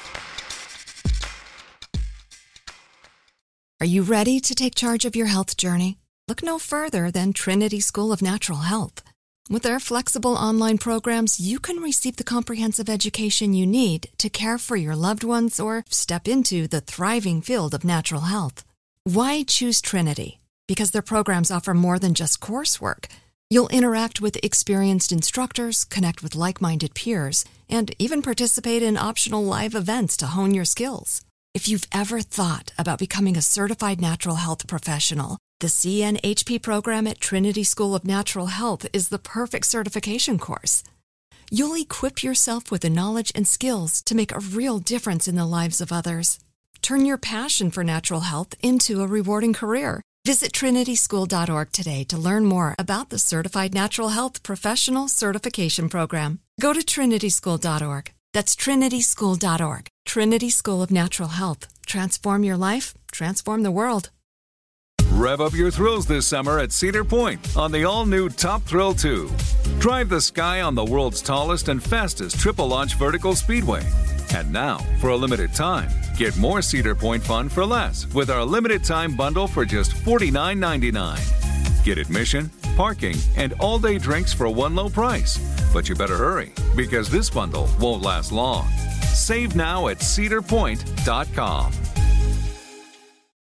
Are you ready to take charge of your health journey? Look no further than Trinity School of Natural Health. With their flexible online programs, you can receive the comprehensive education you need to care for your loved ones or step into the thriving field of natural health. Why choose Trinity? Because their programs offer more than just coursework. You'll interact with experienced instructors, connect with like-minded peers, and even participate in optional live events to hone your skills. If you've ever thought about becoming a certified natural health professional, the CNHP program at Trinity School of Natural Health is the perfect certification course. You'll equip yourself with the knowledge and skills to make a real difference in the lives of others. Turn your passion for natural health into a rewarding career. Visit trinityschool.org today to learn more about the Certified Natural Health Professional Certification Program. Go to trinityschool.org. That's trinityschool.org. Trinity School of Natural Health. Transform your life, transform the world. Rev up your thrills this summer at Cedar Point on the all-new Top Thrill 2. Drive the sky on the world's tallest and fastest triple-launch vertical speedway. And now, for a limited time, get more Cedar Point fun for less with our limited-time bundle for just $49.99. Get admission, parking, and all-day drinks for one low price. But you better hurry, because this bundle won't last long. Save now at cedarpoint.com.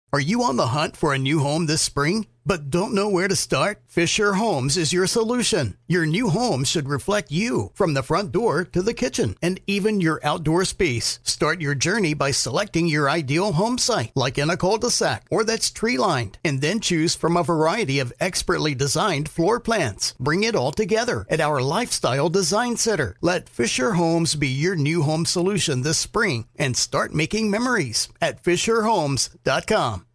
Are you on the hunt for a new home this spring, but don't know where to start? Fisher Homes is your solution. Your new home should reflect you, from the front door to the kitchen, and even your outdoor space. Start your journey by selecting your ideal home site, like in a cul-de-sac or that's tree-lined, and then choose from a variety of expertly designed floor plans. Bring it all together at our Lifestyle Design Center. Let Fisher Homes be your new home solution this spring and start making memories at FisherHomes.com.